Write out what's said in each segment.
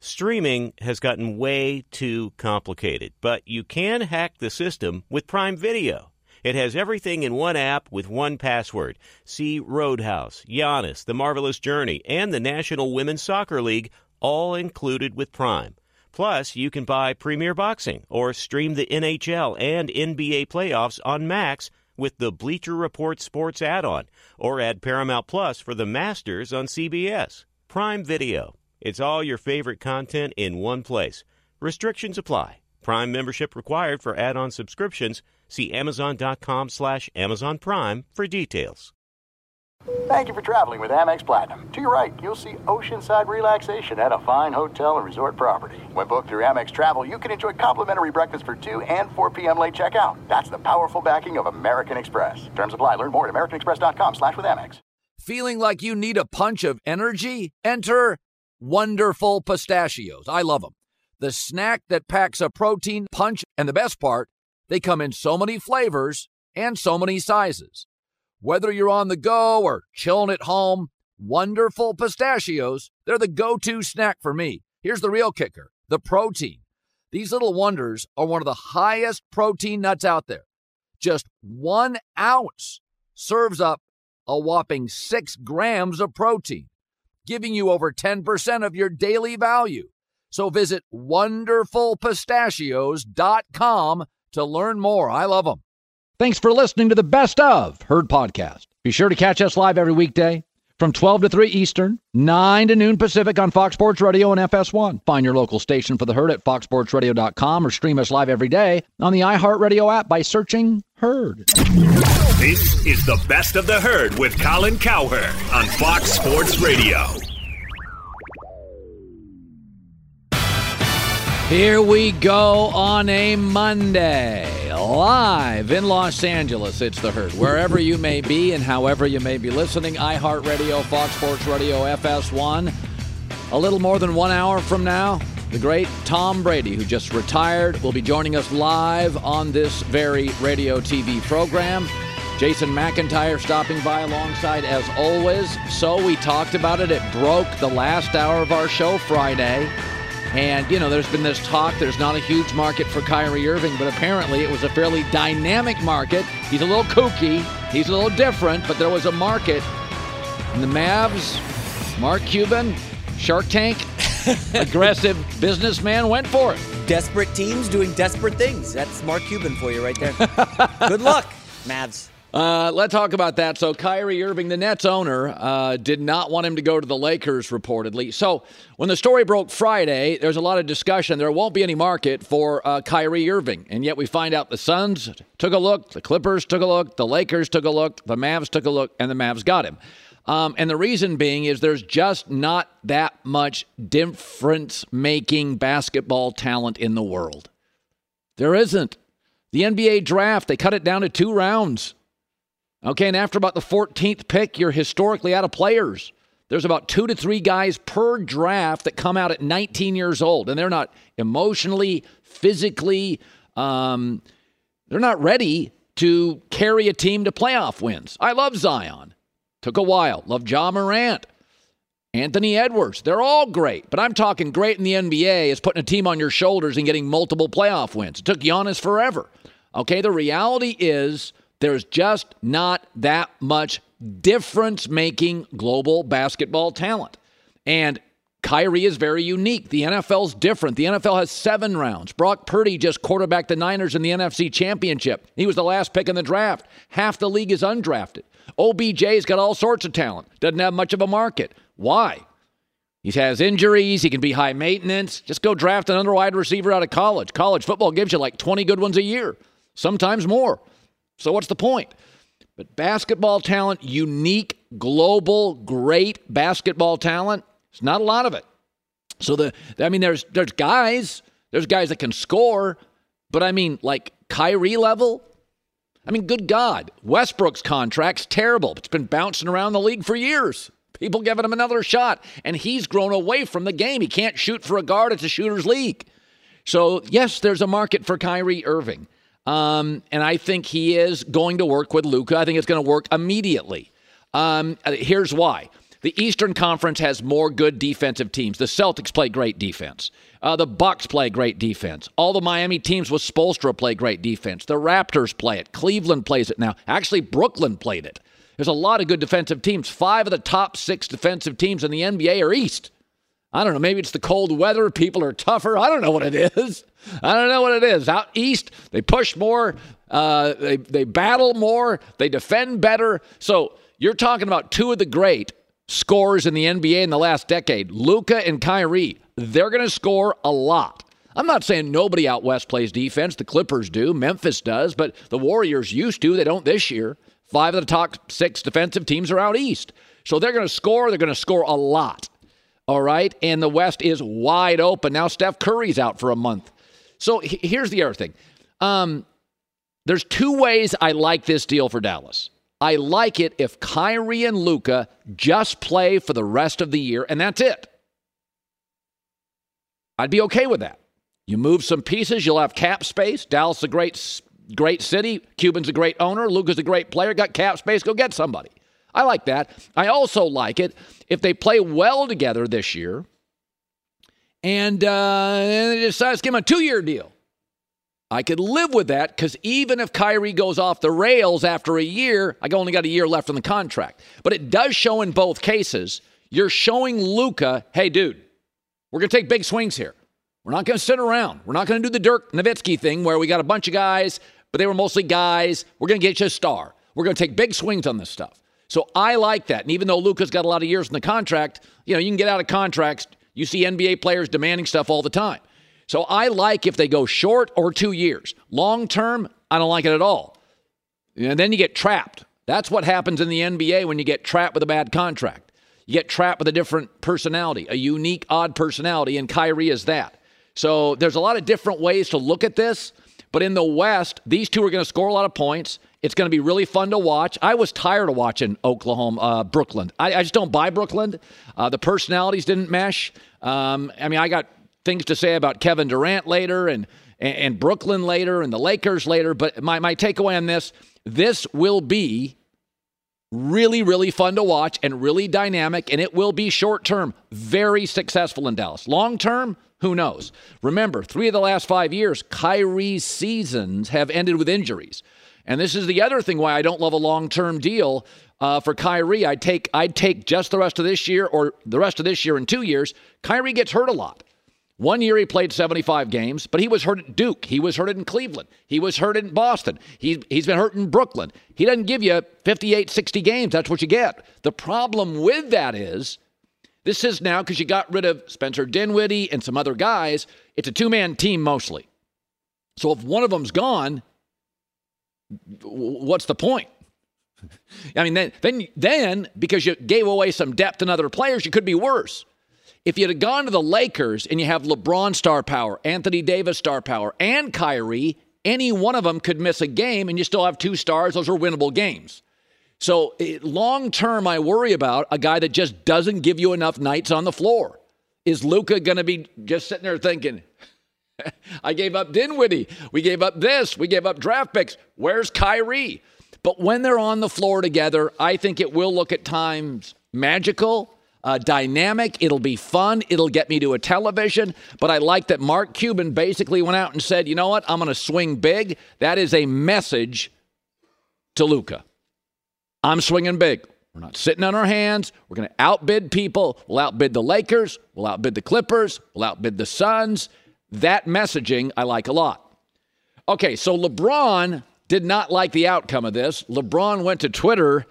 Streaming has gotten way too complicated, but you can hack the system with Prime Video. It has everything in one app with one password. See Roadhouse, Giannis, The Marvelous Journey, and the National Women's Soccer League, all included with Prime. Plus, you can buy Premier Boxing or stream the NHL and NBA playoffs on Max with the Bleacher Report Sports add-on, or add Paramount Plus for the Masters on CBS. Prime Video. It's all your favorite content in one place. Restrictions apply. Prime membership required for add-on subscriptions. See Amazon.com/Amazon Prime for details. Thank you for traveling with Amex Platinum. To your right, you'll see oceanside relaxation at a fine hotel and resort property. When booked through Amex Travel, you can enjoy complimentary breakfast for 2 and 4 p.m. late checkout. That's the powerful backing of American Express. Terms apply. Learn more at americanexpress.com/withAmex. Feeling like you need a punch of energy? Enter Wonderful Pistachios. I love them. The snack that packs a protein punch, and the best part, they come in so many flavors and so many sizes. Whether you're on the go or chilling at home, Wonderful Pistachios, they're the go-to snack for me. Here's the real kicker, the protein. These little wonders are one of the highest protein nuts out there. Just 1 ounce serves up a whopping 6 grams of protein, giving you over 10% of your daily value. So visit wonderfulpistachios.com to learn more. I love them. Thanks for listening to the Best of Herd podcast. Be sure to catch us live every weekday from 12 to 3 Eastern, 9 to noon Pacific on Fox Sports Radio and FS1. Find your local station for the Herd at foxsportsradio.com or stream us live every day on the iHeartRadio app by searching Herd. This is the Best of the Herd with Colin Cowherd on Fox Sports Radio. Here we go on a Monday, live in Los Angeles. It's the Herd. Wherever you may be and however you may be listening, iHeartRadio, Fox Sports Radio, FS1. A little more than 1 hour from now, the great Tom Brady, who just retired, will be joining us live on this very radio TV program. Jason McIntyre stopping by alongside as always. So we talked about it. It broke the last hour of our show Friday. And, you know, there's been this talk, there's not a huge market for Kyrie Irving, but apparently it was a fairly dynamic market. He's a little kooky, he's a little different, but there was a market. And the Mavs, Mark Cuban, Shark Tank, aggressive businessman went for it. Desperate teams doing desperate things. That's Mark Cuban for you right there. Good luck, Mavs. Let's talk about that. So Kyrie Irving, the Nets owner, did not want him to go to the Lakers, reportedly. So when the story broke Friday, there's a lot of discussion. There won't be any market for Kyrie Irving. And yet we find out the Suns took a look, the Clippers took a look, the Lakers took a look, the Mavs took a look, and the Mavs got him. And the reason being is there's just not that much difference-making basketball talent in the world. There isn't. The NBA draft, they cut it down to 2 rounds. Okay, and after about the 14th pick, you're historically out of players. There's about 2 to 3 guys per draft that come out at 19 years old, and they're not emotionally, physically, they're not ready to carry a team to playoff wins. I love Zion. Took a while. Love Ja Morant. Anthony Edwards. They're all great, but I'm talking great in the NBA is putting a team on your shoulders and getting multiple playoff wins. It took Giannis forever. Okay, the reality is there's just not that much difference-making global basketball talent. And Kyrie is very unique. The NFL's different. The NFL has 7 rounds. Brock Purdy just quarterbacked the Niners in the NFC Championship. He was the last pick in the draft. Half the league is undrafted. OBJ's got all sorts of talent. Doesn't have much of a market. Why? He has injuries. He can be high maintenance. Just go draft another wide receiver out of college. College football gives you like 20 good ones a year, sometimes more. So what's the point? But basketball talent, unique, global, great basketball talent, there's not a lot of it. So there's guys that can score, but I mean, like Kyrie level. I mean, good God, Westbrook's contract's terrible. It's been bouncing around the league for years. People giving him another shot, and he's grown away from the game. He can't shoot for a guard. It's a shooter's league. So, yes, there's a market for Kyrie Irving. And I think he is going to work with Luka. I think it's going to work immediately. Here's why. The Eastern Conference has more good defensive teams. The Celtics play great defense. The Bucks play great defense. All the Miami teams with Spoelstra play great defense. The Raptors play it. Cleveland plays it now. Actually, Brooklyn played it. There's a lot of good defensive teams. 5 of the top 6 defensive teams in the NBA are East. I don't know. Maybe it's the cold weather. People are tougher. I don't know what it is. Out East, they push more. They battle more. They defend better. So you're talking about 2 of the great scorers in the NBA in the last decade, Luka and Kyrie. They're going to score a lot. I'm not saying nobody out west plays defense. The Clippers do. Memphis does. But the Warriors used to. They don't this year. 5 of the top 6 defensive teams are out east. So they're going to score. They're going to score a lot. All right? And the West is wide open. Now Steph Curry's out for a month. So here's the other thing. There's 2 ways I like this deal for Dallas. I like it if Kyrie and Luka just play for the rest of the year, and that's it. I'd be okay with that. You move some pieces, you'll have cap space. Dallas is a great city. Cuban's a great owner. Luka's a great player. Got cap space. Go get somebody. I like that. I also like it if they play well together this year and they decide to give him a 2-year deal. I could live with that because even if Kyrie goes off the rails after a year, I only got a year left on the contract. But it does show in both cases. You're showing Luka, hey, dude, we're going to take big swings here. We're not going to sit around. We're not going to do the Dirk Nowitzki thing where we got a bunch of guys, but they were mostly guys. We're going to get you a star. We're going to take big swings on this stuff. So I like that. And even though Luka's got a lot of years in the contract, you can get out of contracts. You see NBA players demanding stuff all the time. So I like if they go short or 2 years. Long term, I don't like it at all. And then you get trapped. That's what happens in the NBA when you get trapped with a bad contract. You get trapped with a different personality, a unique, odd personality, and Kyrie is that. So there's a lot of different ways to look at this. But in the West, these 2 are going to score a lot of points. It's going to be really fun to watch. I was tired of watching Brooklyn. I just don't buy Brooklyn. The personalities didn't mesh. I got things to say about Kevin Durant later and Brooklyn later and the Lakers later. But my takeaway on this will be really, really fun to watch and really dynamic, and it will be short-term very successful in Dallas. Long-term, who knows? Remember, 3 of the last 5 years, Kyrie's seasons have ended with injuries. And this is the other thing why I don't love a long-term deal for Kyrie. I'd take just the rest of this year or the rest of this year and 2 years. Kyrie gets hurt a lot. 1 year he played 75 games, but he was hurt at Duke. He was hurt in Cleveland. He was hurt in Boston. He's been hurt in Brooklyn. He doesn't give you 58, 60 games. That's what you get. The problem with that is this is now because you got rid of Spencer Dinwiddie and some other guys. It's a 2-man team mostly. So if one of them's gone, what's the point? I mean, then because you gave away some depth in other players, you could be worse. If you'd have gone to the Lakers and you have LeBron star power, Anthony Davis star power, and Kyrie, any one of them could miss a game and you still have 2 stars. Those are winnable games. So long term, I worry about a guy that just doesn't give you enough nights on the floor. Is Luka going to be just sitting there thinking, I gave up Dinwiddie. We gave up this. We gave up draft picks. Where's Kyrie? But when they're on the floor together, I think it will look at times magical, dynamic. It'll be fun. It'll get me to a television. But I like that Mark Cuban basically went out and said, you know what? I'm going to swing big. That is a message to Luka. I'm swinging big. We're not sitting on our hands. We're going to outbid people. We'll outbid the Lakers. We'll outbid the Clippers. We'll outbid the Suns. That messaging I like a lot. Okay, so LeBron did not like the outcome of this. LeBron went to Twitter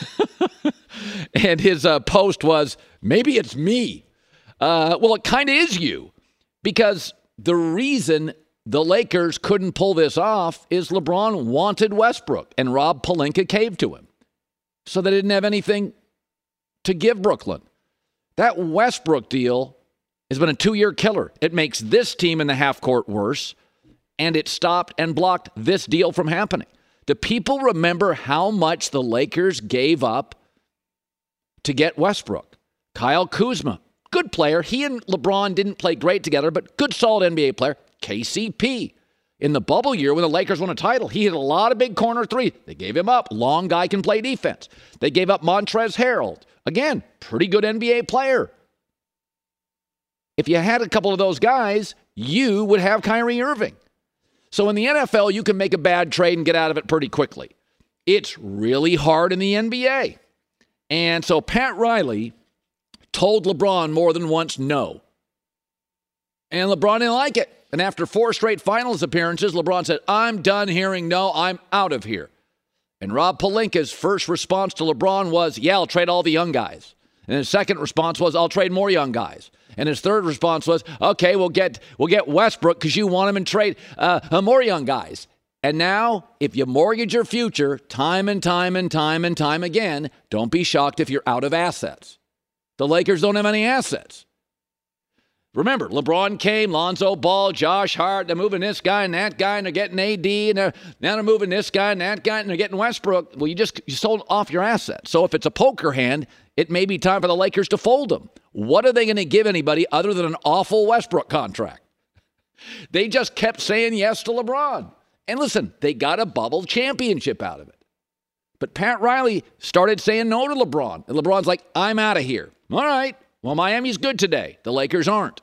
and his post was, maybe it's me. Well, it kind of is you, because the reason the Lakers couldn't pull this off is LeBron wanted Westbrook, and Rob Pelinka caved to him. So they didn't have anything to give Brooklyn. That Westbrook deal has been a 2-year killer. It makes this team in the half court worse, and it stopped and blocked this deal from happening. Do people remember how much the Lakers gave up to get Westbrook? Kyle Kuzma, good player. He and LeBron didn't play great together, but good, solid NBA player. KCP. In the bubble year when the Lakers won a title, he hit a lot of big corner 3. They gave him up. Long guy can play defense. They gave up Montrezl Harrell, Again, pretty good NBA player. If you had a couple of those guys, you would have Kyrie Irving. So in the NFL, you can make a bad trade and get out of it pretty quickly. It's really hard in the NBA. And so Pat Riley told LeBron more than once no. And LeBron didn't like it. And after 4 straight finals appearances, LeBron said, I'm done hearing no, I'm out of here. And Rob Pelinka's first response to LeBron was, yeah, I'll trade all the young guys. And his second response was, I'll trade more young guys. And his third response was, okay, we'll get Westbrook because you want him and trade more young guys. And now, if you mortgage your future time and time again, don't be shocked if you're out of assets. The Lakers don't have any assets. Remember, LeBron came, Lonzo Ball, Josh Hart, they're moving this guy and that guy, and they're getting AD, and now they're moving this guy and that guy, and they're getting Westbrook. Well, you sold off your assets. So if it's a poker hand, it may be time for the Lakers to fold them. What are they going to give anybody other than an awful Westbrook contract? They just kept saying yes to LeBron. And listen, they got a bubble championship out of it. But Pat Riley started saying no to LeBron. And LeBron's like, I'm out of here. All right. Well, Miami's good today. The Lakers aren't.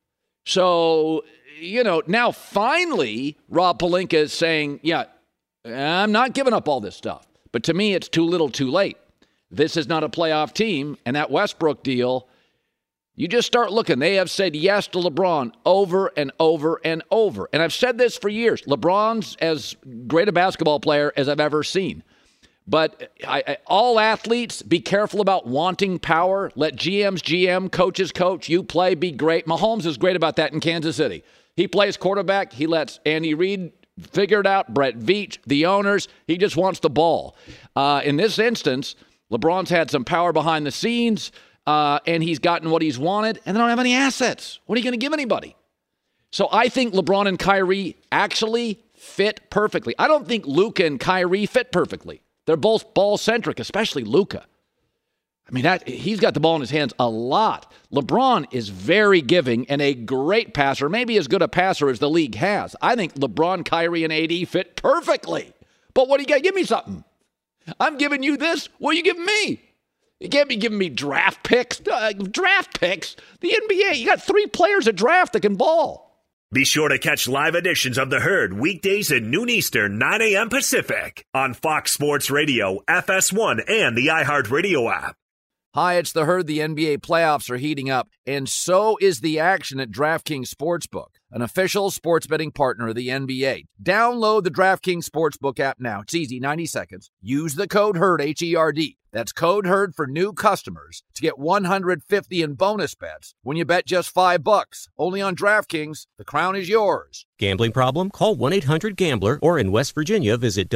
So, now finally, Rob Pelinka is saying, yeah, I'm not giving up all this stuff. But to me, it's too little too late. This is not a playoff team. And that Westbrook deal, you just start looking. They have said yes to LeBron over and over and over. And I've said this for years. LeBron's as great a basketball player as I've ever seen. But all athletes, be careful about wanting power. Let GMs GM, coaches coach. You play, be great. Mahomes is great about that in Kansas City. He plays quarterback. He lets Andy Reid figure it out. Brett Veach, the owners. He just wants the ball. In this instance, LeBron's had some power behind the scenes, and he's gotten what he's wanted, and they don't have any assets. What are you going to give anybody? So I think LeBron and Kyrie actually fit perfectly. I don't think Luka and Kyrie fit perfectly. They're both ball-centric, especially Luka. I mean, he's got the ball in his hands a lot. LeBron is very giving and a great passer, maybe as good a passer as the league has. I think LeBron, Kyrie, and AD fit perfectly. But what do you got? Give me something. I'm giving you this. What are you giving me? You can't be giving me draft picks. Draft picks? The NBA, you got 3 players at draft that can ball. Be sure to catch live editions of The Herd weekdays at noon Eastern, 9 a.m. Pacific on Fox Sports Radio, FS1, and the iHeartRadio app. Hi, it's The Herd. The NBA playoffs are heating up, and so is the action at DraftKings Sportsbook, an official sports betting partner of the NBA. Download the DraftKings Sportsbook app now. It's easy, 90 seconds. Use the code HERD, H-E-R-D. That's code HERD for new customers to get $150 in bonus bets when you bet just $5. Only on DraftKings. The crown is yours. Gambling problem? Call 1-800-GAMBLER, or in West Virginia, visit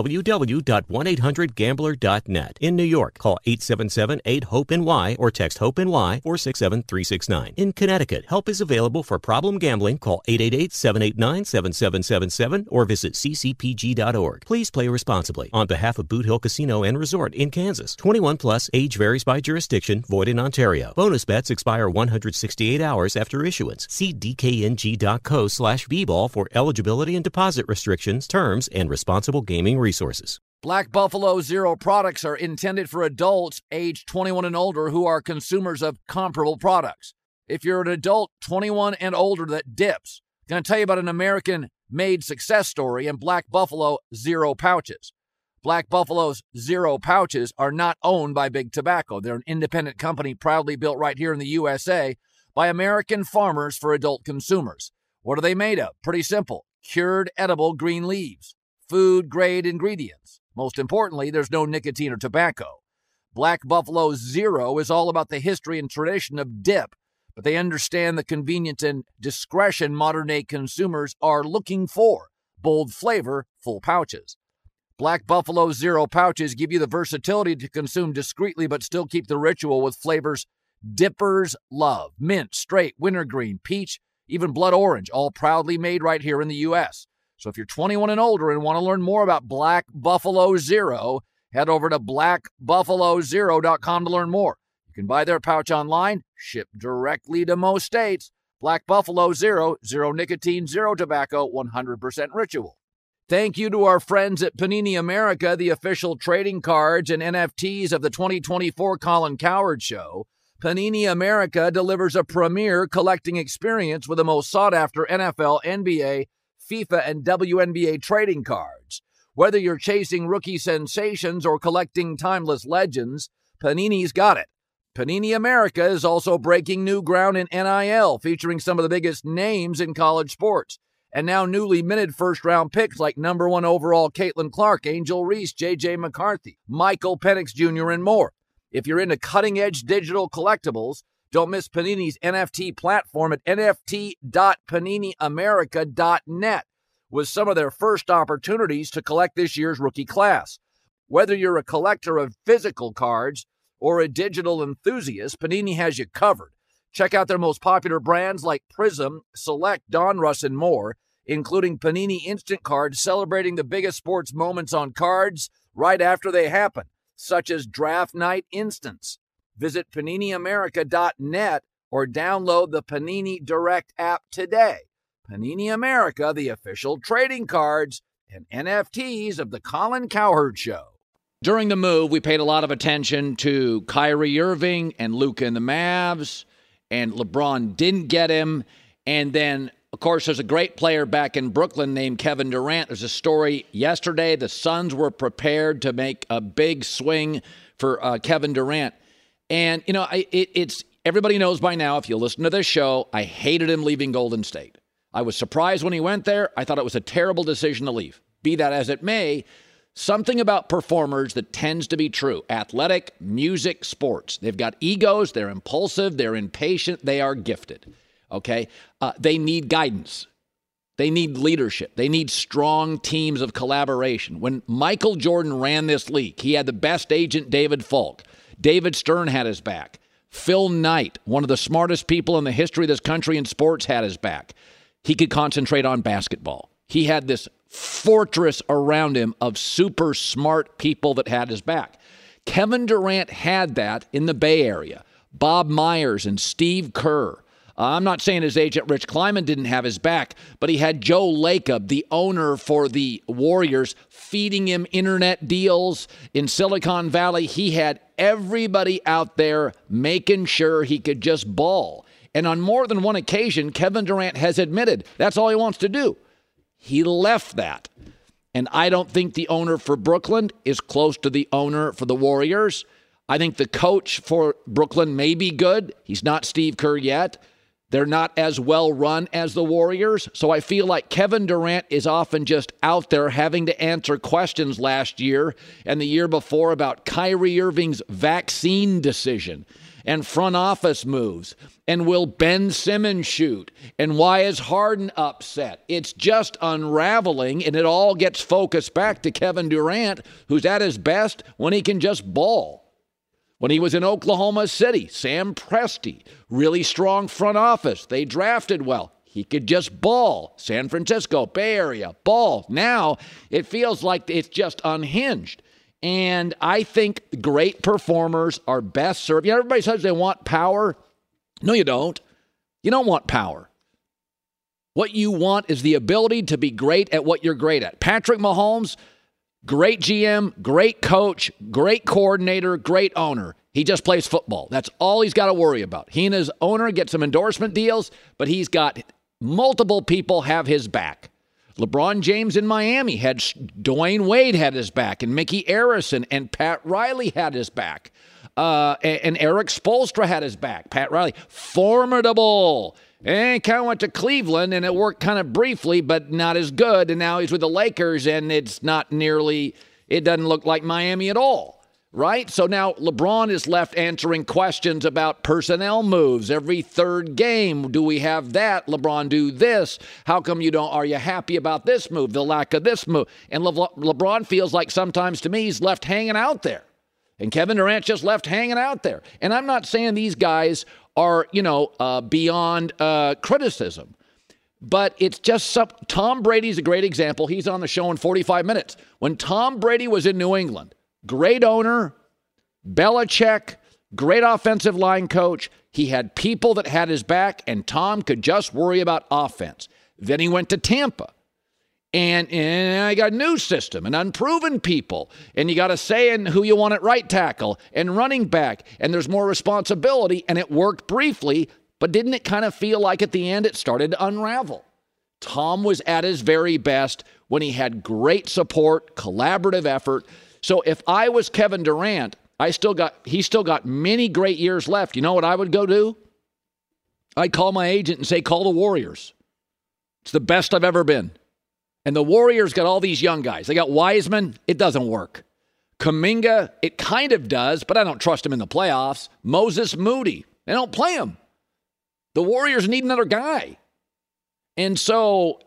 www.1800gambler.net. In New York, call 877-8-HOPE-NY or text HOPE-NY 467-369. In Connecticut, help is available for problem gambling. Call 888-789-7777 or visit ccpg.org. Please play responsibly. On behalf of Boot Hill Casino and Resort in Kansas, 21 plus, age varies by jurisdiction, void in Ontario. Bonus bets expire 168 hours after issuance. See dkng.co/bball for eligibility and deposit restrictions, terms, and responsible gaming resources. Black Buffalo Zero products are intended for adults age 21 and older who are consumers of comparable products. If you're an adult 21 and older that dips, I'm going to tell you about an American-made success story in Black Buffalo Zero pouches. Black Buffalo's Zero pouches are not owned by Big Tobacco. They're an independent company proudly built right here in the USA by American farmers for adult consumers. What are they made of? Pretty simple. Cured edible green leaves. Food-grade ingredients. Most importantly, there's no nicotine or tobacco. Black Buffalo Zero is all about the history and tradition of dip, but they understand the convenience and discretion modern-day consumers are looking for. Bold flavor, full pouches. Black Buffalo Zero pouches give you the versatility to consume discreetly but still keep the ritual with flavors dippers love. Mint, straight, wintergreen, peach, even blood orange, all proudly made right here in the U.S. So if you're 21 and older and want to learn more about Black Buffalo Zero, head over to blackbuffalozero.com to learn more. You can buy their pouch online, ship directly to most states. Black Buffalo Zero, zero nicotine, zero tobacco, 100% ritual. Thank you to our friends at Panini America, the official trading cards and NFTs of the 2024 Colin Cowherd Show. Panini America delivers a premier collecting experience with the most sought-after NFL, NBA, FIFA, and WNBA trading cards. Whether you're chasing rookie sensations or collecting timeless legends, Panini's got it. Panini America is also breaking new ground in NIL, featuring some of the biggest names in college sports. And now newly minted first-round picks like number 1 overall Caitlin Clark, Angel Reese, J.J. McCarthy, Michael Penix Jr., and more. If you're into cutting-edge digital collectibles, don't miss Panini's NFT platform at nft.paniniamerica.net with some of their first opportunities to collect this year's rookie class. Whether you're a collector of physical cards or a digital enthusiast, Panini has you covered. Check out their most popular brands like Prism, Select, Donruss, and more, including Panini Instant Cards celebrating the biggest sports moments on cards right after they happen, such as Draft Night Instants. Visit PaniniAmerica.net or download the Panini Direct app today. Panini America, the official trading cards and NFTs of the Colin Cowherd Show. During the move, we paid a lot of attention to Kyrie Irving and Luka and the Mavs, and LeBron didn't get him. And then, of course, there's a great player back in Brooklyn named Kevin Durant. There's a story yesterday. The Suns were prepared to make a big swing for Kevin Durant. And, you know, it's everybody knows by now, if you listen to this show, I hated him leaving Golden State. I was surprised when he went there. I thought it was a terrible decision to leave. Be that as it may, something about performers that tends to be true. Athletic, music, sports. They've got egos. They're impulsive. They're impatient. They are gifted. Okay? They need guidance. They need leadership. They need strong teams of collaboration. When Michael Jordan ran this league, he had the best agent, David Falk. David Stern had his back. Phil Knight, one of the smartest people in the history of this country in sports, had his back. He could concentrate on basketball. He had this fortress around him of super smart people that had his back. Kevin Durant had that in the Bay Area. Bob Myers and Steve Kerr. I'm not saying his agent Rich Kleiman didn't have his back, but he had Joe Lacob, the owner for the Warriors, feeding him internet deals in Silicon Valley. He had everybody out there making sure he could just ball. And on more than one occasion, Kevin Durant has admitted that's all he wants to do. He left that. And I don't think the owner for Brooklyn is close to the owner for the Warriors. I think the coach for Brooklyn may be good. He's not Steve Kerr yet. They're not as well run as the Warriors. So I feel like Kevin Durant is often just out there having to answer questions last year and the year before about Kyrie Irving's vaccine decision and front office moves, and will Ben Simmons shoot, and why is Harden upset? It's just unraveling, and it all gets focused back to Kevin Durant, who's at his best when he can just ball. When he was in Oklahoma City, Sam Presti, really strong front office. They drafted well. He could just ball. San Francisco, Bay Area, ball. Now it feels like it's just unhinged. And I think great performers are best served. You know, everybody says they want power. No, you don't. You don't want power. What you want is the ability to be great at what you're great at. Patrick Mahomes, great GM, great coach, great coordinator, great owner. He just plays football. That's all he's got to worry about. He and his owner get some endorsement deals, but he's got multiple people have his back. LeBron James in Miami had Dwayne Wade had his back, and Mickey Arison and Pat Riley had his back. And Eric Spoelstra had his back. Pat Riley, formidable. And kind of went to Cleveland, and it worked kind of briefly, but not as good. And now he's with the Lakers, and it doesn't look like Miami at all. Right? So now LeBron is left answering questions about personnel moves every third game. Do we have that? LeBron, do this. How come are you happy about this move, the lack of this move? And LeBron feels like sometimes to me he's left hanging out there. And Kevin Durant just left hanging out there. And I'm not saying these guys are, beyond criticism. But it's just Tom Brady's a great example. He's on the show in 45 minutes. When Tom Brady was in New England, great owner, Belichick, great offensive line coach. He had people that had his back, and Tom could just worry about offense. Then he went to Tampa. And I got a new system and unproven people. And you got to say in who you want at right tackle and running back. And there's more responsibility. And it worked briefly. But didn't it kind of feel like at the end it started to unravel? Tom was at his very best when he had great support, collaborative effort. So if I was Kevin Durant, he still got many great years left. You know what I would go do? I'd call my agent and say, call the Warriors. It's the best I've ever been. And the Warriors got all these young guys. They got Wiseman. It doesn't work. Kuminga, it kind of does, but I don't trust him in the playoffs. Moses Moody, they don't play him. The Warriors need another guy. And so,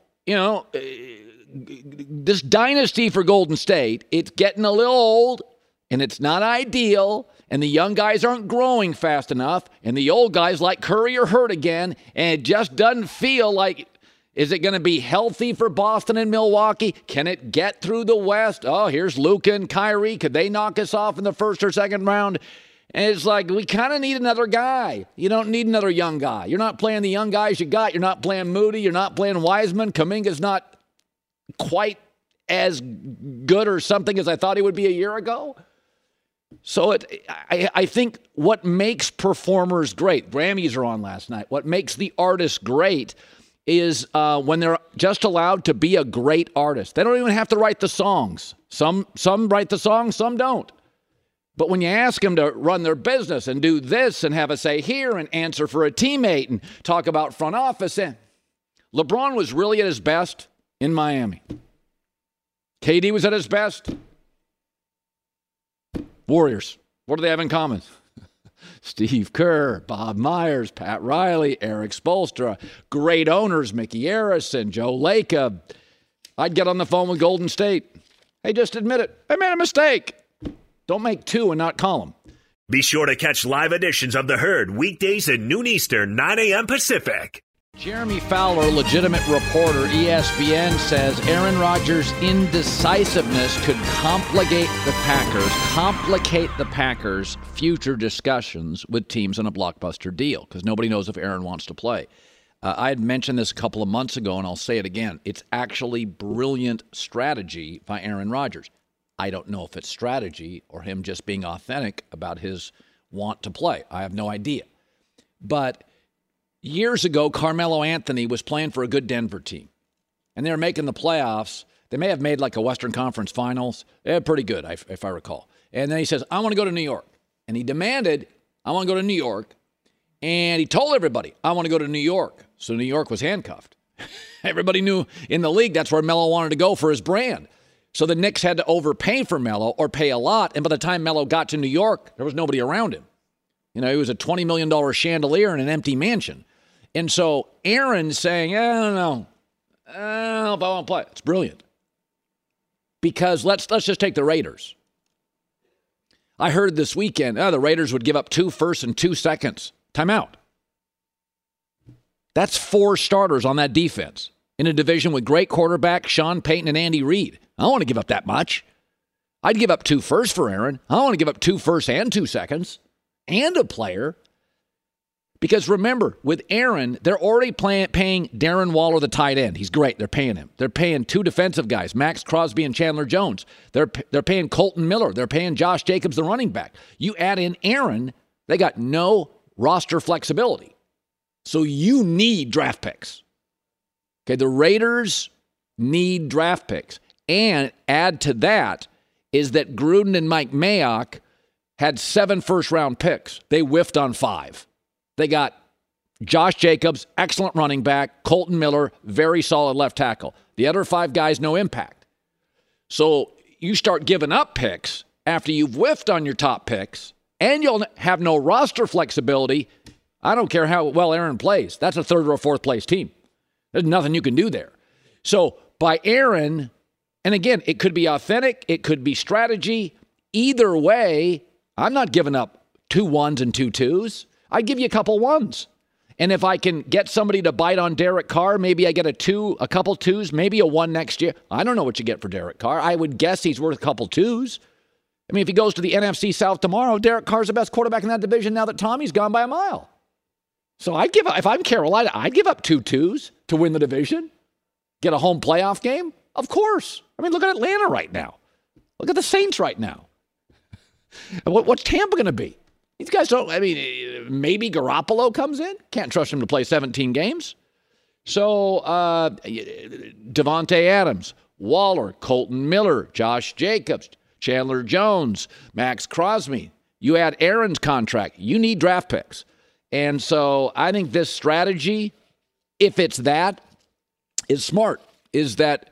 this dynasty for Golden State, it's getting a little old, and it's not ideal, and the young guys aren't growing fast enough, and the old guys like Curry are hurt again, and it just doesn't feel like, is it going to be healthy for Boston and Milwaukee? Can it get through the West? Oh, here's Luka and Kyrie. Could they knock us off in the first or second round? And it's like, we kind of need another guy. You don't need another young guy. You're not playing the young guys you got. You're not playing Moody. You're not playing Wiseman. Kuminga's not quite as good or something as I thought he would be a year ago. So I think what makes performers great, Grammys are on last night, what makes the artist great is when they're just allowed to be a great artist. They don't even have to write the songs. Some write the songs, some don't. But when you ask them to run their business and do this and have a say here and answer for a teammate and talk about front office, LeBron was really at his best in Miami. KD was at his best. Warriors, what do they have in common? Steve Kerr, Bob Myers, Pat Riley, Eric Spoelstra, great owners, Mickey Arison, Joe Lacob. I'd get on the phone with Golden State. Hey, just admit it. I made a mistake. Don't make two and not call them. Be sure to catch live editions of The Herd weekdays at noon Eastern, 9 a.m. Pacific. Jeremy Fowler, legitimate reporter, ESPN, says Aaron Rodgers' indecisiveness could complicate the Packers' future discussions with teams on a blockbuster deal because nobody knows if Aaron wants to play. I had mentioned this a couple of months ago, and I'll say it again. It's actually brilliant strategy by Aaron Rodgers. I don't know if it's strategy or him just being authentic about his want to play. I have no idea. But years ago, Carmelo Anthony was playing for a good Denver team, and they were making the playoffs. They may have made like a Western Conference Finals. They're pretty good, if I recall. And then he says, I want to go to New York. And he demanded, I want to go to New York. And he told everybody, I want to go to New York. So New York was handcuffed. Everybody knew in the league that's where Melo wanted to go for his brand. So the Knicks had to overpay for Melo or pay a lot. And by the time Melo got to New York, there was nobody around him. He was a $20 million chandelier in an empty mansion. And so Aaron's saying, I don't know. I don't know if I want to play. It's brilliant. Because let's just take the Raiders. I heard this weekend, the Raiders would give up 2 firsts and 2 seconds. Timeout. That's 4 starters on that defense in a division with great quarterbacks, Sean Payton and Andy Reid. I don't want to give up that much. I'd give up 2 firsts for Aaron. I don't want to give up 2 firsts and 2 seconds and a player. Because remember, with Aaron, they're already paying Darren Waller, the tight end. He's great. They're paying him. They're paying 2 defensive guys, Max Crosby and Chandler Jones. They're paying Colton Miller. They're paying Josh Jacobs, the running back. You add in Aaron, they got no roster flexibility. So you need draft picks. Okay, the Raiders need draft picks. And add to that is that Gruden and Mike Mayock had 7 first-round picks. They whiffed on 5. They got Josh Jacobs, excellent running back, Colton Miller, very solid left tackle. The other 5 guys, no impact. So you start giving up picks after you've whiffed on your top picks, and you'll have no roster flexibility. I don't care how well Aaron plays. That's a 3rd or a 4th place team. There's nothing you can do there. So by Aaron, and again, it could be authentic, it could be strategy. Either way, I'm not giving up 2 1s and 2 2s. I'd give you a couple 1s. And if I can get somebody to bite on Derek Carr, maybe I get a couple 2s, maybe a 1 next year. I don't know what you get for Derek Carr. I would guess he's worth a couple 2s. I mean, if he goes to the NFC South tomorrow, Derek Carr's the best quarterback in that division now that Tommy's gone by a mile. So if I'm Carolina, I'd give up 2 2s to win the division, get a home playoff game. Of course. I mean, look at Atlanta right now. Look at the Saints right now. What's Tampa going to be? These guys don't, I mean, maybe Garoppolo comes in. Can't trust him to play 17 games. So, Devontae Adams, Waller, Colton Miller, Josh Jacobs, Chandler Jones, Max Crosby. You add Aaron's contract. You need draft picks. And so I think this strategy, if it's that, is smart. Is that,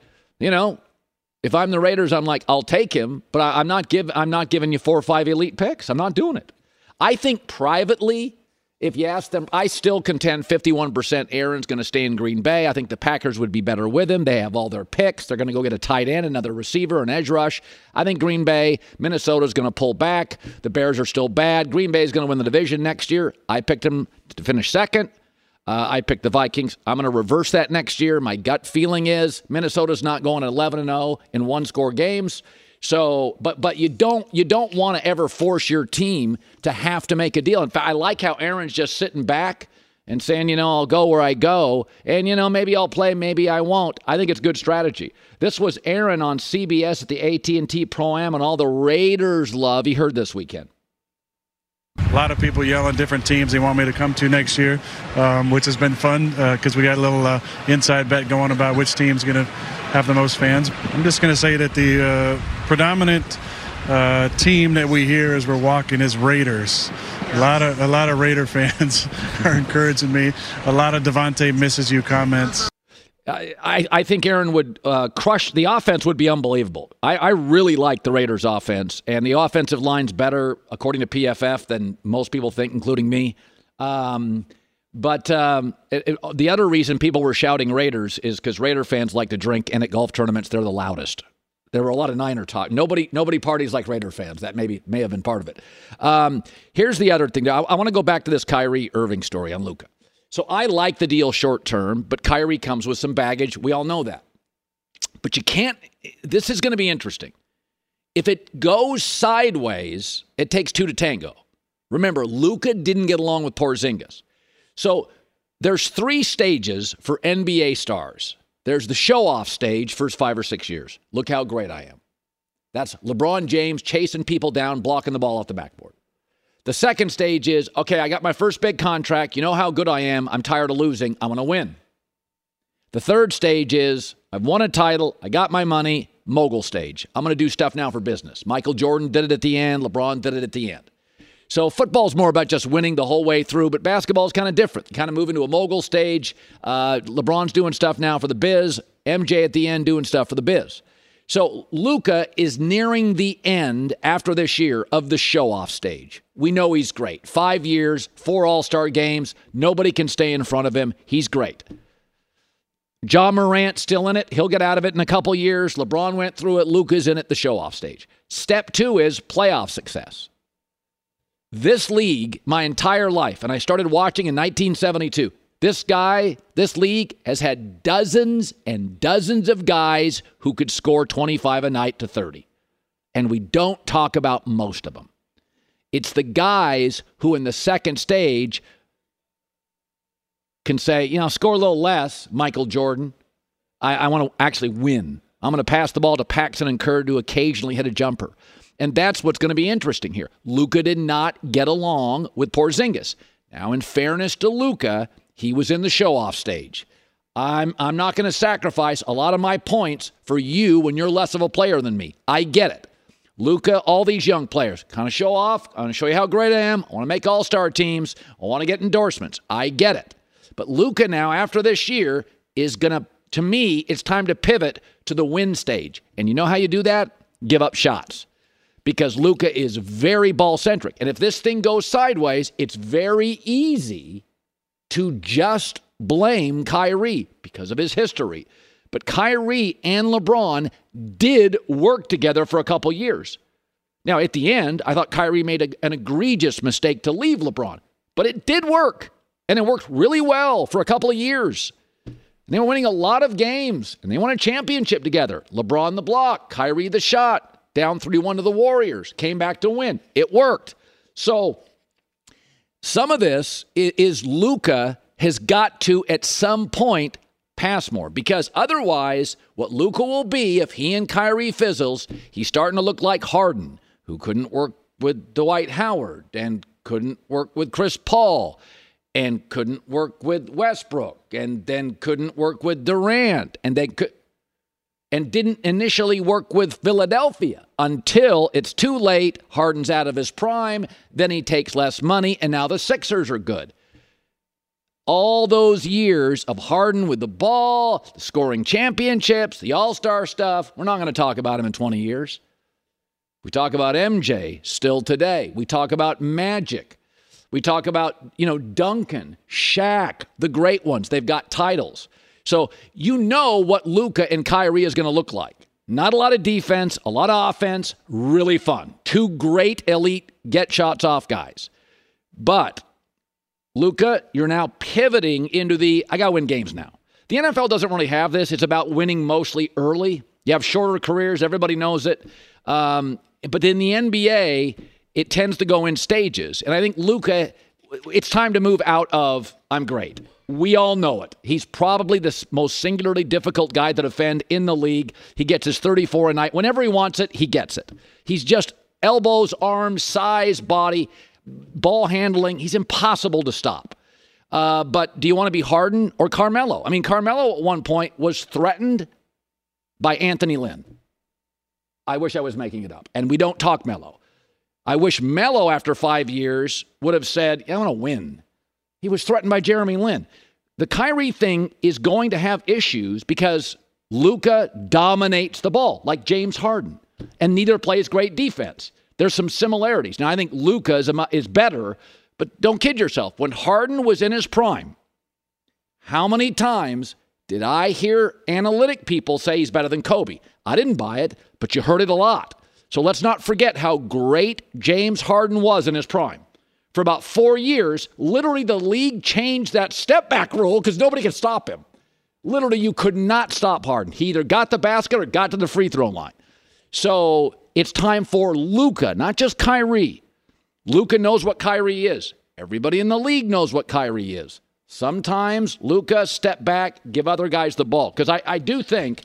if I'm the Raiders, I'm like, I'll take him, but I'm not giving you 4 or 5 elite picks. I'm not doing it. I think privately, if you ask them, I still contend 51% Aaron's going to stay in Green Bay. I think the Packers would be better with him. They have all their picks. They're going to go get a tight end, another receiver, an edge rush. I think Green Bay, Minnesota's going to pull back. The Bears are still bad. Green Bay is going to win the division next year. I picked them to finish second. I picked the Vikings. I'm going to reverse that next year. My gut feeling is Minnesota's not going 11-0 in one-score games. So, but you don't want to ever force your team to have to make a deal. In fact, I like how Aaron's just sitting back and saying, I'll go where I go, and maybe I'll play, maybe I won't. I think it's good strategy. This was Aaron on CBS at the AT&T Pro-Am, and all the Raiders love. He heard this weekend. A lot of people yell at different teams they want me to come to next year, which has been fun because we got a little inside bet going about which team's going to have the most fans. I'm just going to say that the predominant team that we hear as we're walking is Raiders. A lot of Raider fans are encouraging me. A lot of Devontae misses you comments. I think Aaron would crush. The offense would be unbelievable. I really like the Raiders' offense, and the offensive line's better, according to PFF, than most people think, including me. But the other reason people were shouting Raiders is because Raider fans like to drink, and at golf tournaments, they're the loudest. There were a lot of Niner talk. Nobody parties like Raider fans. That may have been part of it. Here's the other thing. I want to go back to this Kyrie Irving story on Luka. So I like the deal short term, but Kyrie comes with some baggage. We all know that. But you can't – this is going to be interesting. If it goes sideways, it takes 2 to tango. Remember, Luka didn't get along with Porzingis. So there's 3 stages for NBA stars. There's the show-off stage, first 5 or 6 years. Look how great I am. That's LeBron James chasing people down, blocking the ball off the backboard. The second stage is, okay, I got my first big contract. You know how good I am. I'm tired of losing. I want to win. The third stage is, I've won a title. I got my money. Mogul stage. I'm going to do stuff now for business. Michael Jordan did it at the end. LeBron did it at the end. So football's more about just winning the whole way through, but basketball's kind of different. Kind of moving to a mogul stage. LeBron's doing stuff now for the biz. MJ at the end doing stuff for the biz. So Luka is nearing the end after this year of the show-off stage. We know he's great. 5 years, 4 All-Star games. Nobody can stay in front of him. He's great. Ja Morant still in it. He'll get out of it in a couple years. LeBron went through it. Luka's in it, the show-off stage. Step 2 is playoff success. This league, my entire life, and I started watching in 1972, this league has had dozens and dozens of guys who could score 25 a night to 30. And we don't talk about most of them. It's the guys who in the second stage can say, score a little less, Michael Jordan. I want to actually win. I'm going to pass the ball to Paxson and Kerr to occasionally hit a jumper. And that's what's going to be interesting here. Luka did not get along with Porzingis. Now, in fairness to Luka, he was in the show-off stage. I'm not going to sacrifice a lot of my points for you when you're less of a player than me. I get it. Luka, all these young players, kind of show off. I want to show you how great I am. I want to make all-star teams. I want to get endorsements. I get it. But Luka now, after this year, is going to me, it's time to pivot to the win stage. And you know how you do that? Give up shots. Because Luka is very ball-centric. And if this thing goes sideways, it's very easy to just blame Kyrie because of his history. But Kyrie and LeBron did work together for a couple years. Now, at the end, I thought Kyrie made an egregious mistake to leave LeBron. But it did work. And it worked really well for a couple of years. And they were winning a lot of games. And they won a championship together. LeBron the block, Kyrie the shot. Down 3-1 to the Warriors. Came back to win. It worked. So some of this is Luka has got to, at some point, pass more. Because otherwise, what Luka will be if he and Kyrie fizzles, he's starting to look like Harden, who couldn't work with Dwight Howard and couldn't work with Chris Paul and couldn't work with Westbrook and then couldn't work with Durant and didn't initially work with Philadelphia until it's too late. Harden's out of his prime. Then he takes less money, and now the Sixers are good. All those years of Harden with the ball, scoring championships, the all-star stuff, we're not going to talk about him in 20 years. We talk about MJ still today. We talk about Magic. We talk about, Duncan, Shaq, the great ones. They've got titles. So you know what Luka and Kyrie is going to look like. Not a lot of defense, a lot of offense, really fun. Two great elite get shots off guys. But Luka, you're now pivoting into I got to win games now. The NFL doesn't really have this. It's about winning mostly early. You have shorter careers. Everybody knows it. But in the NBA, it tends to go in stages. And I think Luka, it's time to move out of I'm great. We all know it. He's probably the most singularly difficult guy to defend in the league. He gets his 34 a night. Whenever he wants it, he gets it. He's just elbows, arms, size, body, ball handling. He's impossible to stop. But do you want to be Harden or Carmelo? I mean, Carmelo at one point was threatened by Anthony Lynn. I wish I was making it up. And we don't talk Melo. I wish Melo, after 5 years, would have said, I want to win. He was threatened by Jeremy Lin. The Kyrie thing is going to have issues because Luka dominates the ball like James Harden, and neither plays great defense. There's some similarities. Now, I think Luka is better, but don't kid yourself. When Harden was in his prime, how many times did I hear analytic people say he's better than Kobe? I didn't buy it, but you heard it a lot. So let's not forget how great James Harden was in his prime. For about 4 years, literally the league changed that step-back rule because nobody could stop him. Literally, you could not stop Harden. He either got the basket or got to the free throw line. So it's time for Luka, not just Kyrie. Luka knows what Kyrie is. Everybody in the league knows what Kyrie is. Sometimes Luka, step back, give other guys the ball. Because I do think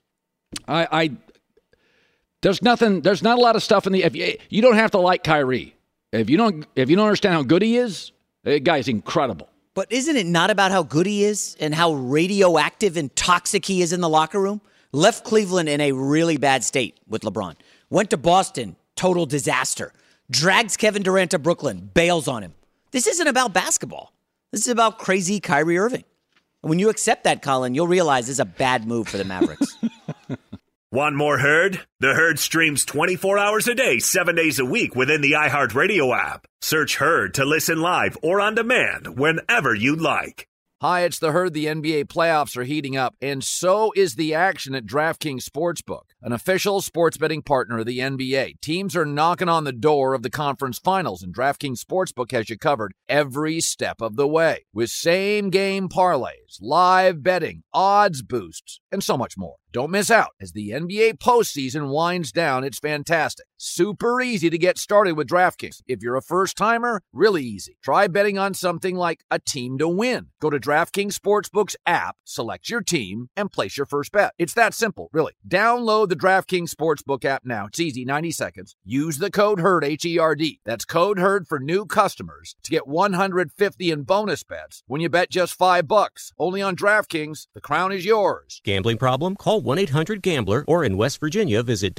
there's not a lot of stuff in you don't have to like Kyrie. If you don't understand how good he is, the guy's incredible. But isn't it not about how good he is and how radioactive and toxic he is in the locker room? Left Cleveland in a really bad state with LeBron. Went to Boston, total disaster. Drags Kevin Durant to Brooklyn, bails on him. This isn't about basketball. This is about crazy Kyrie Irving. And when you accept that, Colin, you'll realize this is a bad move for the Mavericks. Want more Herd? The Herd streams 24 hours a day, 7 days a week within the iHeartRadio app. Search Herd to listen live or on demand whenever you like. Hi, it's The Herd. The NBA playoffs are heating up, and so is the action at DraftKings Sportsbook, an official sports betting partner of the NBA. Teams are knocking on the door of the conference finals, and DraftKings Sportsbook has you covered every step of the way with same-game parlays, live betting, odds boosts, and so much more. Don't miss out as the NBA postseason winds down. It's fantastic. Super easy to get started with DraftKings. If you're a first-timer, really easy. Try betting on something like a team to win. Go to DraftKings Sportsbook's app, select your team, and place your first bet. It's that simple, really. Download the DraftKings Sportsbook app now. It's easy, 90 seconds. Use the code HERD, H-E-R-D. That's code HERD for new customers to get $150 in bonus bets when you bet just $5. Only on DraftKings. The crown is yours. Gambling problem? Call 1-800-GAMBLER or in West Virginia, visit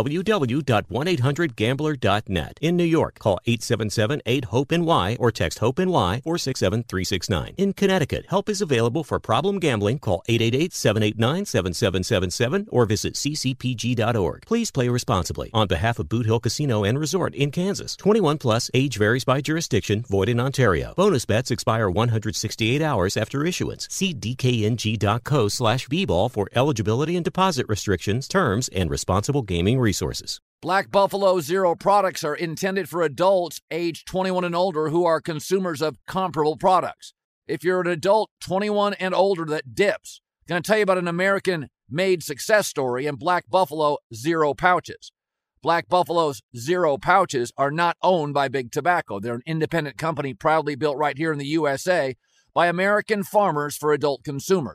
www.1800gambler.net. In New York, call 877-8-HOPE-NY or text HOPE-NY 467-369. In Connecticut, help is available for problem gambling. Call 888-789-7777 or visit ccpg.org. Please play responsibly. On behalf of Boot Hill Casino and Resort in Kansas, 21 plus, age varies by jurisdiction, void in Ontario. Bonus bets expire 168 hours after issuance. See dkng.co/bball for eligibility and deposit restrictions, terms, and responsible gaming resources. Black Buffalo Zero products are intended for adults age 21 and older who are consumers of comparable products. If you're an adult 21 and older that dips, I'm going to tell you about an American-made success story in Black Buffalo Zero pouches. Black Buffalo's Zero pouches are not owned by Big Tobacco. They're an independent company proudly built right here in the USA by American farmers for adult consumers.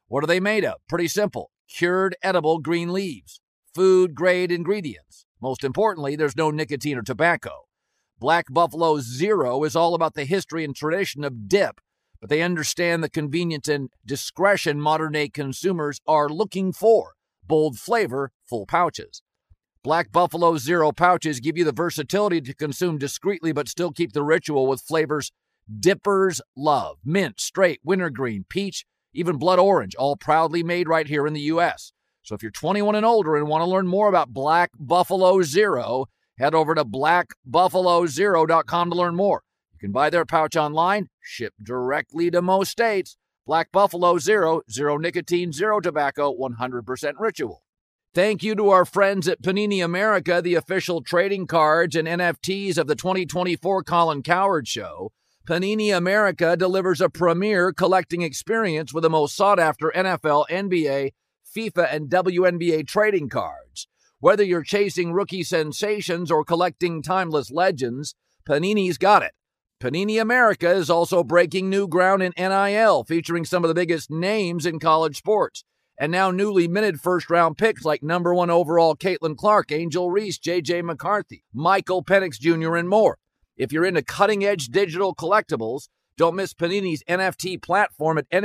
What are they made of? Pretty simple. Cured edible green leaves. Food-grade ingredients. Most importantly, there's no nicotine or tobacco. Black Buffalo Zero is all about the history and tradition of dip, but they understand the convenience and discretion modern-day consumers are looking for. Bold flavor, full pouches. Black Buffalo Zero pouches give you the versatility to consume discreetly but still keep the ritual with flavors dippers love. Mint, straight, wintergreen, peach, even blood orange, all proudly made right here in the U.S. So if you're 21 and older and want to learn more about Black Buffalo Zero, head over to blackbuffalozero.com to learn more. You can buy their pouch online, shipped directly to most states. Black Buffalo Zero, zero nicotine, zero tobacco, 100% ritual. Thank you to our friends at Panini America, the official trading cards and NFTs of the 2024 Colin Cowherd Show. Panini America delivers a premier collecting experience with the most sought-after NFL, NBA, FIFA, and WNBA trading cards. Whether you're chasing rookie sensations or collecting timeless legends, Panini's got it. Panini America is also breaking new ground in NIL, featuring some of the biggest names in college sports. And now newly minted first-round picks like number 1 overall Caitlin Clark, Angel Reese, J.J. McCarthy, Michael Penix Jr., and more. If you're into cutting-edge digital collectibles, don't miss Panini's NFT platform at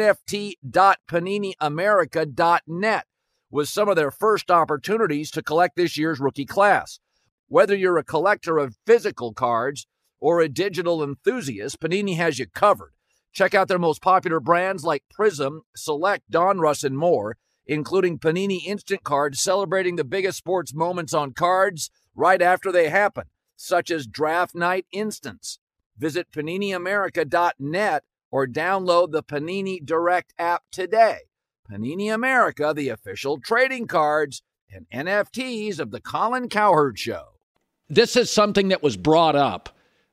nft.paniniamerica.net with some of their first opportunities to collect this year's rookie class. Whether you're a collector of physical cards or a digital enthusiast, Panini has you covered. Check out their most popular brands like Prism, Select, Donruss, and more, including Panini Instant Cards celebrating the biggest sports moments on cards right after they happen, such as Draft Night Instants. Visit PaniniAmerica.net or download the Panini Direct app today. Panini America, the official trading cards and NFTs of the Colin Cowherd Show. This is something that was brought up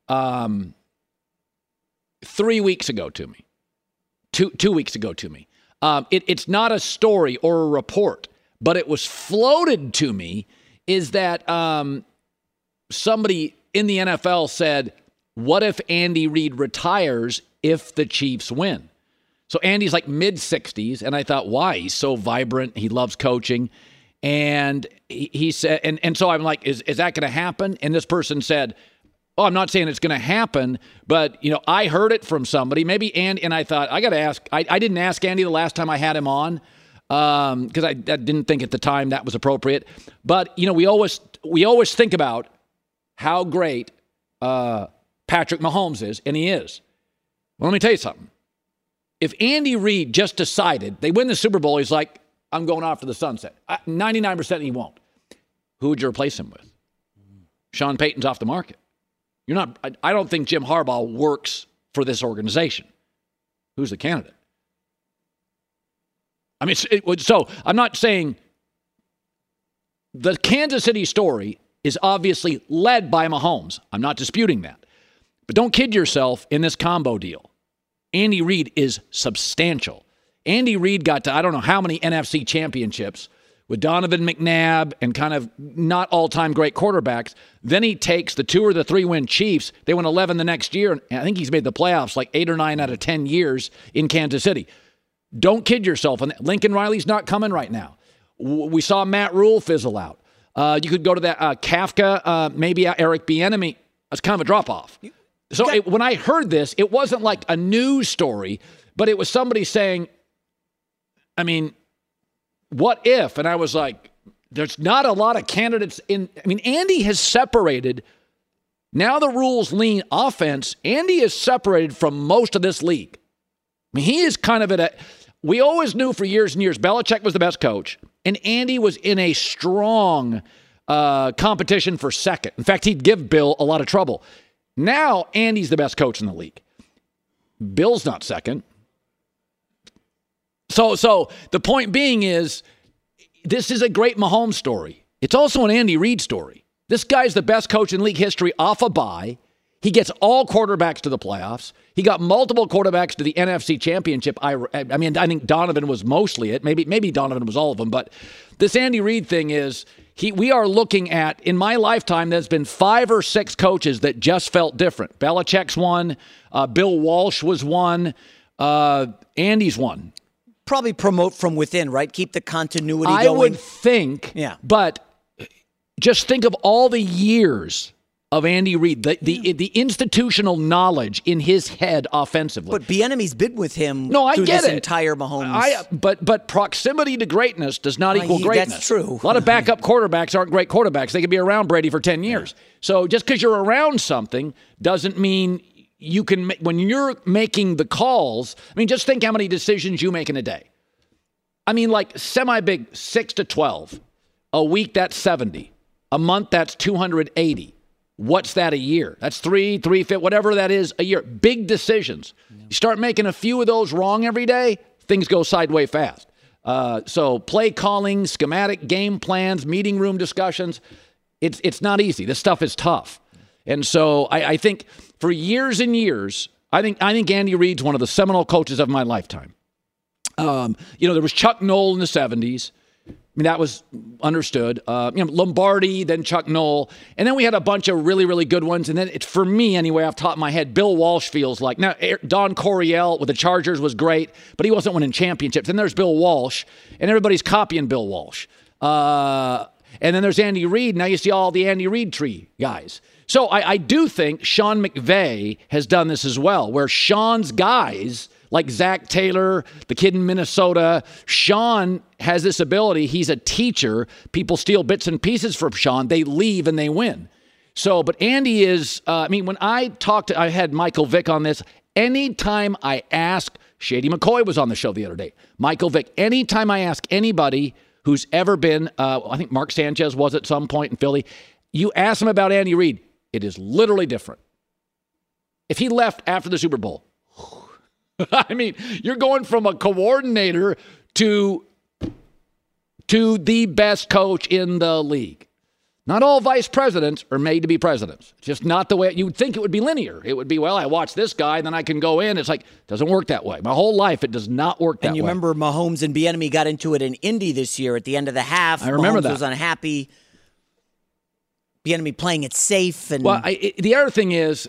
3 weeks ago to me. Two weeks ago to me. It's not a story or a report, but it was floated to me is that somebody in the NFL said, what if Andy Reid retires if the Chiefs win? So Andy's like mid-60s, and I thought, why? He's so vibrant. He loves coaching. And he said, and so I'm like, is that going to happen? And this person said, oh, I'm not saying it's going to happen, but, you know, I heard it from somebody. Maybe Andy, and I thought, I got to ask. I didn't ask Andy the last time I had him on because I didn't think at the time that was appropriate. But, you know, we always think about how great Patrick Mahomes is, and he is. Well, let me tell you something. If Andy Reid just decided, they win the Super Bowl, he's like, I'm going off to the sunset. 99% he won't. Who would you replace him with? Sean Payton's off the market. I don't think Jim Harbaugh works for this organization. Who's the candidate? I mean, so I'm not saying the Kansas City story is obviously led by Mahomes. I'm not disputing that. But don't kid yourself in this combo deal. Andy Reid is substantial. Andy Reid got to I don't know how many NFC championships with Donovan McNabb and kind of not all-time great quarterbacks. Then he takes the 2 or the 3-win Chiefs. They went 11 the next year, and I think he's made the playoffs like 8 or 9 out of 10 years in Kansas City. Don't kid yourself. And Lincoln Riley's not coming right now. We saw Matt Rule fizzle out. You could go to that Kafka, maybe Eric Bieniemy. That's kind of a drop-off. So when I heard this, it wasn't like a news story, but it was somebody saying, I mean, what if? And I was like, there's not a lot of candidates in. I mean, Andy has separated. Now the rules lean offense. Andy is separated from most of this league. I mean, he is kind of we always knew for years and years Belichick was the best coach, and Andy was in a strong competition for second. In fact, he'd give Bill a lot of trouble. Now Andy's the best coach in the league. Bill's not second. So the point being is, this is a great Mahomes story. It's also an Andy Reid story. This guy's the best coach in league history off a bye. He gets all quarterbacks to the playoffs. He got multiple quarterbacks to the NFC Championship. I mean, I think Donovan was mostly it. Maybe Donovan was all of them. But this Andy Reid thing is, we are looking at, in my lifetime, there's been 5 or 6 coaches that just felt different. Belichick's one. Bill Walsh was one. Andy's one. Probably promote from within, right? Keep the continuity going. I would think, but just think of all the years of Andy Reid, the institutional knowledge in his head offensively. But Bieniemy's been with him I through get this it. entire Mahomes. But proximity to greatness does not equal greatness. That's true. A lot of backup quarterbacks aren't great quarterbacks. They could be around Brady for 10 years. So just because you're around something doesn't mean you can when you're making the calls. I mean, just think how many decisions you make in a day. I mean, like semi-big 6 to 12. A week, that's 70. A month, that's 280. What's that a year? That's 350, whatever that is a year. Big decisions. You start making a few of those wrong every day, things go sideways fast. So play calling, schematic game plans, meeting room discussions, it's not easy. This stuff is tough. And so I think for years and years, I think Andy Reid's one of the seminal coaches of my lifetime. There was Chuck Noll in the 70s. I mean, that was understood. Lombardi, then Chuck Noll. And then we had a bunch of really, really good ones. And then it's for me, anyway, off the top of my head, Bill Walsh feels like. Now, Don Coryell with the Chargers was great, but he wasn't winning championships. Then there's Bill Walsh, and everybody's copying Bill Walsh. And then there's Andy Reid. Now you see all the Andy Reid tree guys. So I do think Sean McVay has done this as well, where Sean's guys, like Zach Taylor, the kid in Minnesota, Sean has this ability. He's a teacher. People steal bits and pieces from Sean. They leave and they win. So, but Andy is, when I had Michael Vick on this. Anytime I ask, Shady McCoy was on the show the other day. Michael Vick, anytime I ask anybody who's ever been, I think Mark Sanchez was at some point in Philly, you ask him about Andy Reid, it is literally different. If he left after the Super Bowl, I mean, you're going from a coordinator to the best coach in the league. Not all vice presidents are made to be presidents. It's just not the way you would think it would be linear. It would be, well, I watch this guy, then I can go in. It's like, it doesn't work that way. My whole life, it does not work that way. And you remember Mahomes and Bieniemy got into it in Indy this year at the end of the half. I remember Mahomes that. was unhappy. Bieniemy playing it safe. And well, the other thing is,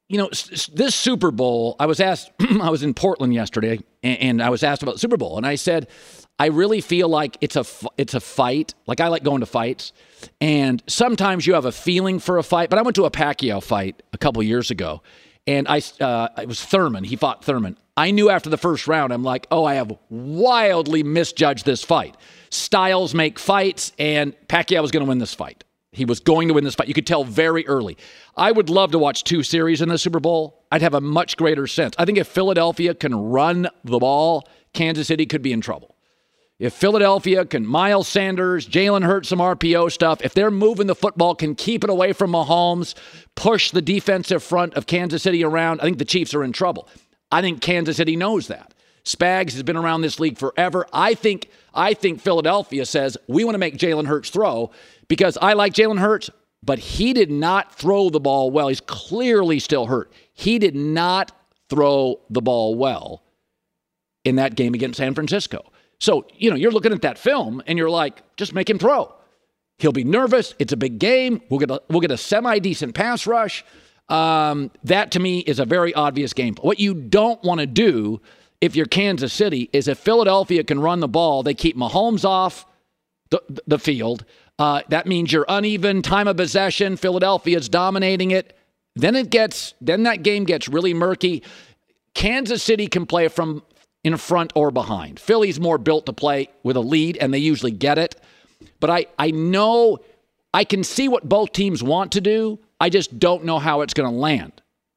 this Super Bowl, I was asked, I was in Portland yesterday, and I was asked about the Super Bowl, and I said, I really feel like it's a fight. Like, I like going to fights, and sometimes you have a feeling for a fight, but I went to a Pacquiao fight a couple years ago, and it was Thurman. He fought Thurman. I knew after the first round, I'm like, I have wildly misjudged this fight. Styles make fights, and Pacquiao was going to win this fight. He was going to win this fight. You could tell very early. I would love to watch two series in the Super Bowl. I'd have a much greater sense. I think if Philadelphia can run the ball, Kansas City could be in trouble. If Philadelphia can, Miles Sanders, Jalen Hurts, some RPO stuff, if they're moving the football, can keep it away from Mahomes, push the defensive front of Kansas City around, I think the Chiefs are in trouble. I think Kansas City knows that. Spags has been around this league forever. I think Philadelphia says, we want to make Jalen Hurts throw, because I like Jalen Hurts, but he did not throw the ball well. He's clearly still hurt. He did not throw the ball well in that game against San Francisco. So, you're looking at that film and you're like, just make him throw. He'll be nervous. It's a big game. We'll get a semi-decent pass rush. That, to me, is a very obvious game. What you don't want to do if you're Kansas City is if Philadelphia can run the ball, they keep Mahomes off the field. That means you're uneven time of possession. Philadelphia's dominating it. Then that game gets really murky. Kansas City can play from in front or behind. Philly's more built to play with a lead, and they usually get it. But I know I can see what both teams want to do. I just don't know how it's going to land.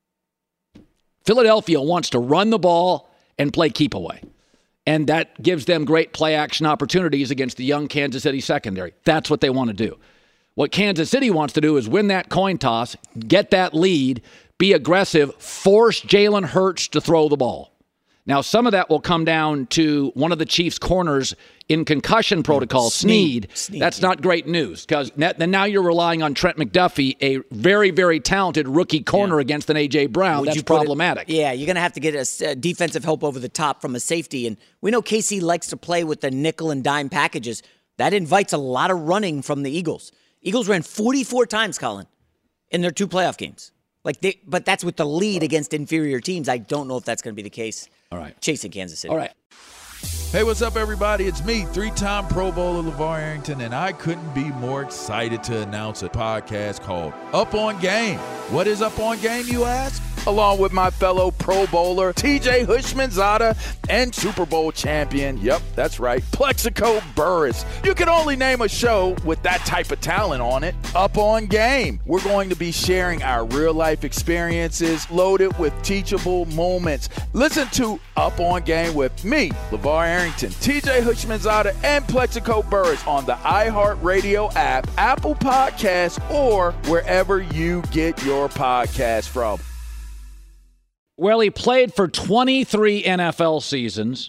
Philadelphia wants to run the ball and play keep away. And that gives them great play action opportunities against the young Kansas City secondary. That's what they want to do. What Kansas City wants to do is win that coin toss, get that lead, be aggressive, force Jalen Hurts to throw the ball. Now, some of that will come down to one of the Chiefs' corners in concussion protocol, Snead. That's not great news, because then now you're relying on Trent McDuffie, a very, very talented rookie corner against an A.J. Brown. That's problematic. You're going to have to get a defensive help over the top from a safety. And we know KC likes to play with the nickel and dime packages. That invites a lot of running from the Eagles. Eagles ran 44 times, Colin, in their 2 playoff games. But that's with the lead against inferior teams. I don't know if that's going to be the case. All right. Chasing Kansas City. All right. Hey, what's up, everybody? It's me, three-time Pro Bowler LeVar Arrington, and I couldn't be more excited to announce a podcast called Up On Game. What is Up On Game, you ask? Along with my fellow Pro Bowler, TJ Houshmandzadeh, and Super Bowl champion, yep, that's right, Plexico Burress. You can only name a show with that type of talent on it. Up On Game. We're going to be sharing our real-life experiences loaded with teachable moments. Listen to Up On Game with me, LeVar Arrington, TJ Houshmandzadeh, and Plexico Burress on the iHeartRadio app, Apple Podcasts, or wherever you get your podcasts from. Well, he played for 23 NFL seasons,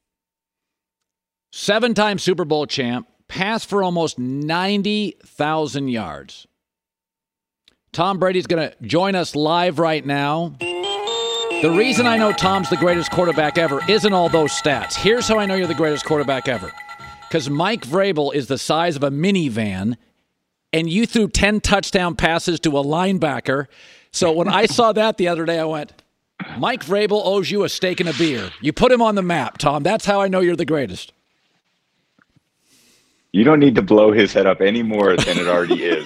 7-time Super Bowl champ, passed for almost 90,000 yards. Tom Brady's going to join us live right now. The reason I know Tom's the greatest quarterback ever isn't all those stats. Here's how I know you're the greatest quarterback ever. Because Mike Vrabel is the size of a minivan, and you threw 10 touchdown passes to a linebacker. So when I saw that the other day, I went, Mike Vrabel owes you a steak and a beer. You put him on the map, Tom. That's how I know you're the greatest. You don't need to blow his head up any more than it already is.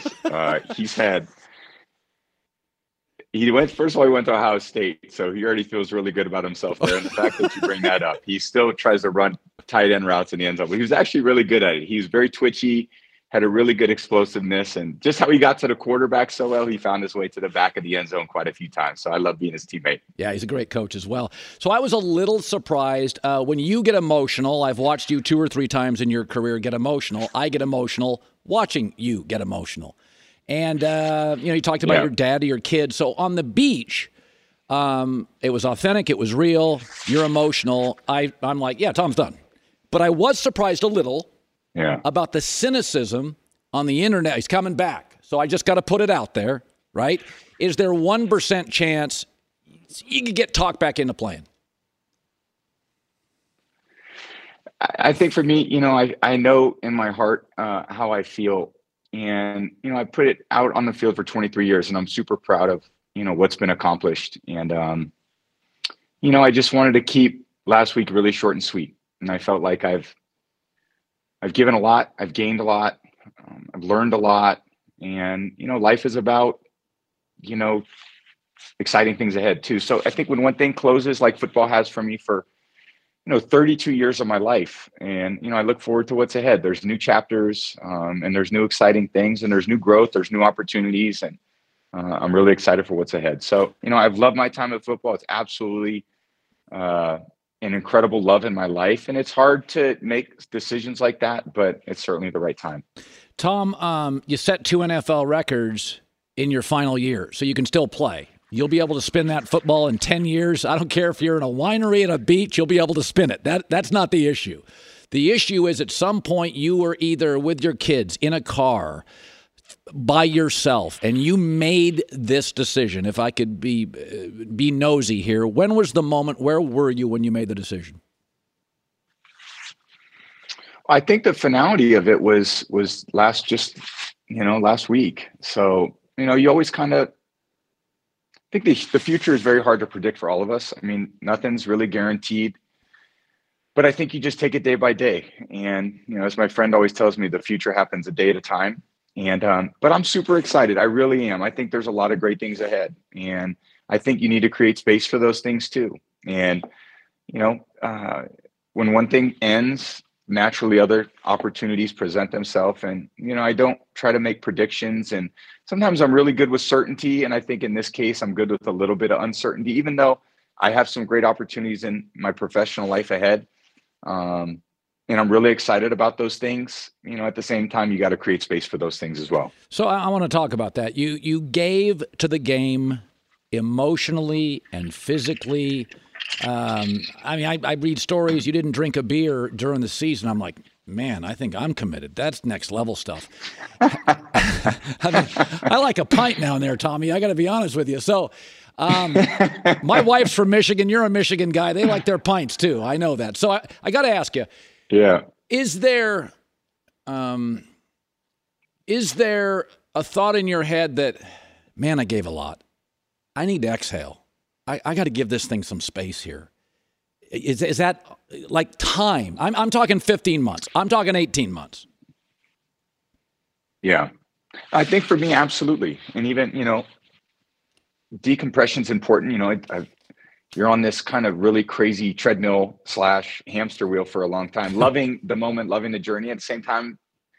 He went to Ohio State, so he already feels really good about himself there. And the fact that you bring that up, he still tries to run tight end routes in the end zone, but he was actually really good at it. He was very twitchy, had a really good explosiveness, and just how he got to the quarterback so well, he found his way to the back of the end zone quite a few times. So I love being his teammate. Yeah, he's a great coach as well. So I was a little surprised when you get emotional. I've watched you 2 or 3 times in your career get emotional. I get emotional watching you get emotional. And, you talked about your dad or your kid. So on the beach, it was authentic. It was real. You're emotional. I'm like, yeah, Tom's done. But I was surprised a little about the cynicism on the internet. He's coming back. So I just got to put it out there, right? Is there 1% chance you could get talked back into playing? I think for me, I know in my heart how I feel. And, I put it out on the field for 23 years, and I'm super proud of, what's been accomplished. And, I just wanted to keep last week really short and sweet. And I felt like I've given a lot. I've gained a lot. I've learned a lot. And, life is about, exciting things ahead too. So I think when one thing closes, like football has for me for, 32 years of my life. And, I look forward to what's ahead. There's new chapters and there's new exciting things and there's new growth. There's new opportunities. And I'm really excited for what's ahead. So, I've loved my time at football. It's absolutely an incredible love in my life. And it's hard to make decisions like that, but it's certainly the right time. Tom, you set 2 NFL records in your final year, so you can still play. You'll be able to spin that football in 10 years. I don't care if you're in a winery at a beach, you'll be able to spin it. That's not the issue. The issue is at some point you were either with your kids in a car by yourself and you made this decision. If I could be nosy here, when was the moment, where were you when you made the decision? I think the finality of it was last week. So, you always kind of, I think the future is very hard to predict for all of us. I mean, nothing's really guaranteed, but I think you just take it day by day. And, as my friend always tells me, the future happens a day at a time. And, but I'm super excited. I really am. I think there's a lot of great things ahead. And I think you need to create space for those things too. And, when one thing ends, naturally other opportunities present themselves. And, I don't try to make predictions, and sometimes I'm really good with certainty. And I think in this case, I'm good with a little bit of uncertainty, even though I have some great opportunities in my professional life ahead. And I'm really excited about those things. At the same time, you got to create space for those things as well. So I want to talk about that. You gave to the game emotionally and physically. I read stories. You didn't drink a beer during the season. I'm like, man, I think I'm committed. That's next level stuff. I like a pint now and there, Tommy. I got to be honest with you. So my wife's from Michigan. You're a Michigan guy. They like their pints too. I know that. So I got to ask you. Yeah. Is there a thought in your head that, man, I gave a lot. I need to exhale. I got to give this thing some space here. Is that like time? I'm talking 15 months. I'm talking 18 months. Yeah. I think for me, absolutely. And even, decompression's important. You're on this kind of really crazy treadmill / hamster wheel for a long time, loving the moment, loving the journey. At the same time,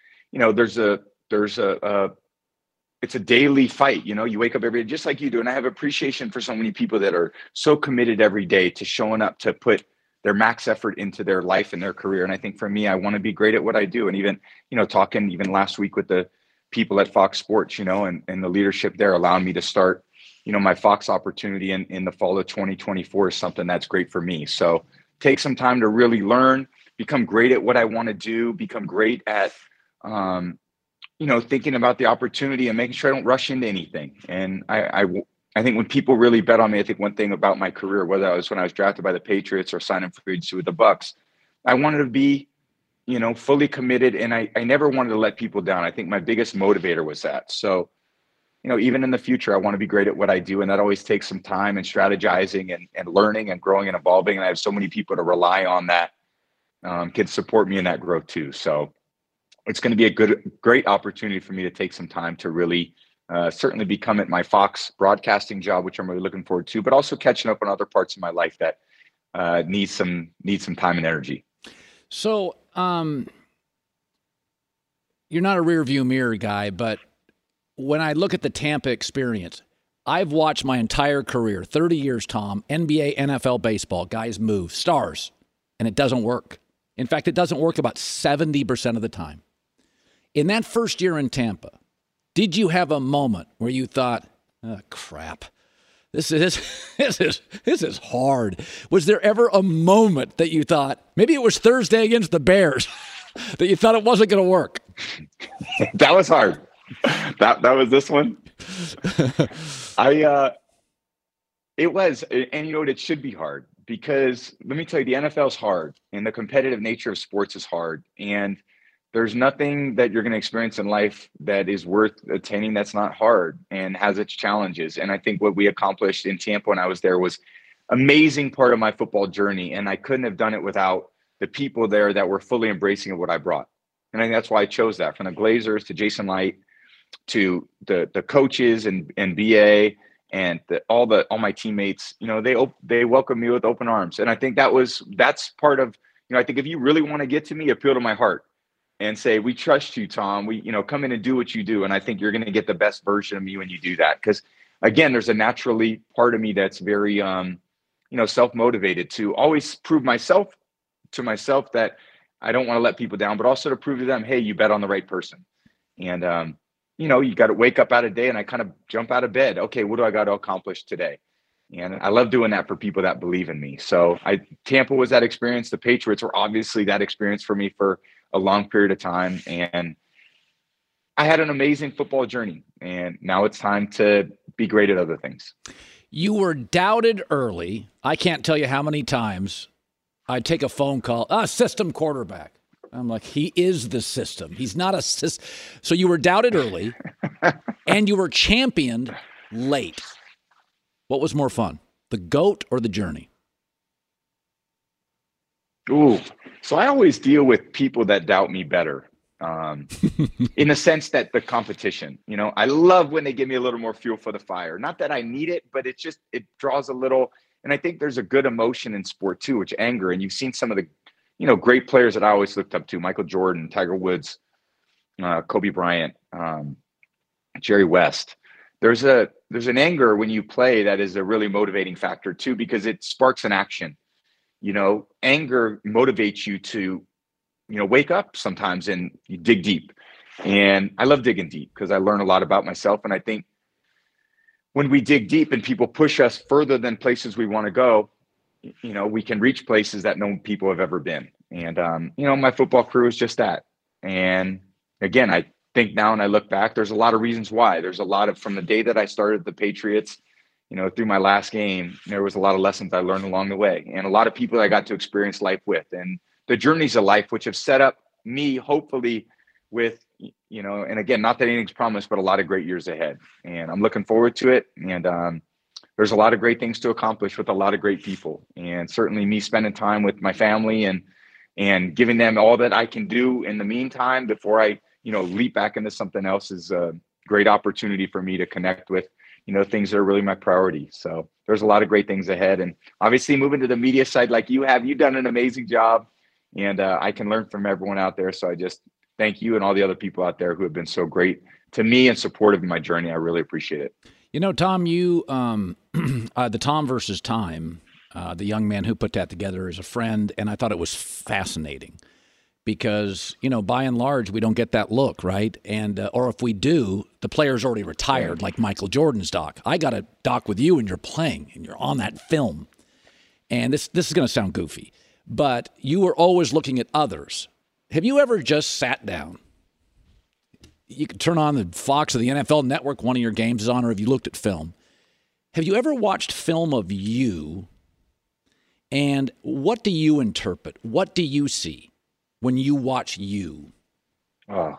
it's a daily fight. You wake up every day just like you do. And I have appreciation for so many people that are so committed every day to showing up to put their max effort into their life and their career. And I think for me, I want to be great at what I do. And even, talking even last week with the people at Fox Sports, and the leadership there allowing me to start, my Fox opportunity in the fall of 2024 is something that's great for me. So take some time to really learn, become great at what I want to do, become great at, thinking about the opportunity and making sure I don't rush into anything. And I think when people really bet on me, I think one thing about my career, whether I was when I was drafted by the Patriots or signing free agency with the Bucks, I wanted to be, fully committed. And I never wanted to let people down. I think my biggest motivator was that. So, even in the future, I want to be great at what I do. And that always takes some time and strategizing and learning and growing and evolving. And I have so many people to rely on that can support me in that growth too. So it's going to be a great opportunity for me to take some time to really certainly become at my Fox broadcasting job, which I'm really looking forward to, but also catching up on other parts of my life that need some time and energy. So you're not a rear view mirror guy, but when I look at the Tampa experience, I've watched my entire career, 30 years, Tom, NBA, NFL, baseball, guys move, stars, and it doesn't work. In fact, it doesn't work about 70% of the time. In that first year in Tampa, did you have a moment where you thought, oh, crap, this is hard? Was there ever a moment that you thought, maybe it was Thursday against the Bears, that you thought it wasn't going to work? That was hard. That was this one. It was, and it should be hard because let me tell you, the NFL is hard and the competitive nature of sports is hard. And there's nothing that you're going to experience in life that is worth attaining that's not hard and has its challenges. And I think what we accomplished in Tampa when I was there was amazing part of my football journey. And I couldn't have done it without the people there that were fully embracing of what I brought. And I think that's why I chose that, from the Glazers to Jason Light to the coaches and BA and all my teammates. They welcomed me with open arms. And I think that's part of, I think if you really want to get to me, appeal to my heart and say, we trust you, Tom. We, come in and do what you do. And I think you're going to get the best version of me when you do that. Because again, there's a naturally part of me that's very, self-motivated to always prove to myself that I don't want to let people down, but also to prove to them, hey, you bet on the right person. And, you got to wake up out of day and I kind of jump out of bed. Okay, what do I got to accomplish today? And I love doing that for people that believe in me. So Tampa was that experience. The Patriots were obviously that experience for me for a long period of time. And I had an amazing football journey. And now it's time to be great at other things. You were doubted early. I can't tell you how many times I'd take a phone call, system quarterback. I'm like, he is the system. He's not a system. So you were doubted early and you were championed late. What was more fun, the GOAT or the journey? Ooh, so I always deal with people that doubt me better in the sense that the competition, I love when they give me a little more fuel for the fire. Not that I need it, but it draws a little. And I think there's a good emotion in sport too, which anger. And you've seen some of the great players that I always looked up to: Michael Jordan, Tiger Woods, Kobe Bryant, Jerry West. There's an anger when you play that is a really motivating factor too, because it sparks an action. Anger motivates you to, wake up sometimes and you dig deep. And I love digging deep because I learn a lot about myself. And I think when we dig deep and people push us further than places we want to go, we can reach places that no people have ever been. And, my football career is just that. And again, I think now, and I look back, there's a lot of reasons why. There's a lot of, from the day that I started the Patriots, through my last game, there was a lot of lessons I learned along the way, and a lot of people I got to experience life with, and the journeys of life, which have set up me, hopefully, with, and again, not that anything's promised, but a lot of great years ahead. And I'm looking forward to it. And there's a lot of great things to accomplish with a lot of great people. And certainly me spending time with my family and giving them all that I can do in the meantime before I, leap back into something else is a great opportunity for me to connect with, things that are really my priority. So there's a lot of great things ahead. And obviously moving to the media side like you have, you've done an amazing job. And I can learn from everyone out there. So I just thank you and all the other people out there who have been so great to me and supportive in my journey. I really appreciate it. Tom, you, the Tom versus Time, the young man who put that together is a friend, and I thought it was fascinating because, by and large, we don't get that look, right? And or if we do, the player's already retired, like Michael Jordan's doc. I got a doc with you, and you're playing, and you're on that film. And this is going to sound goofy, but you were always looking at others. Have you ever just sat down? You can turn on the Fox or the NFL Network, one of your games is on, or have you looked at film? Have you ever watched film of you, and what do you interpret? What do you see when you watch you? Oh.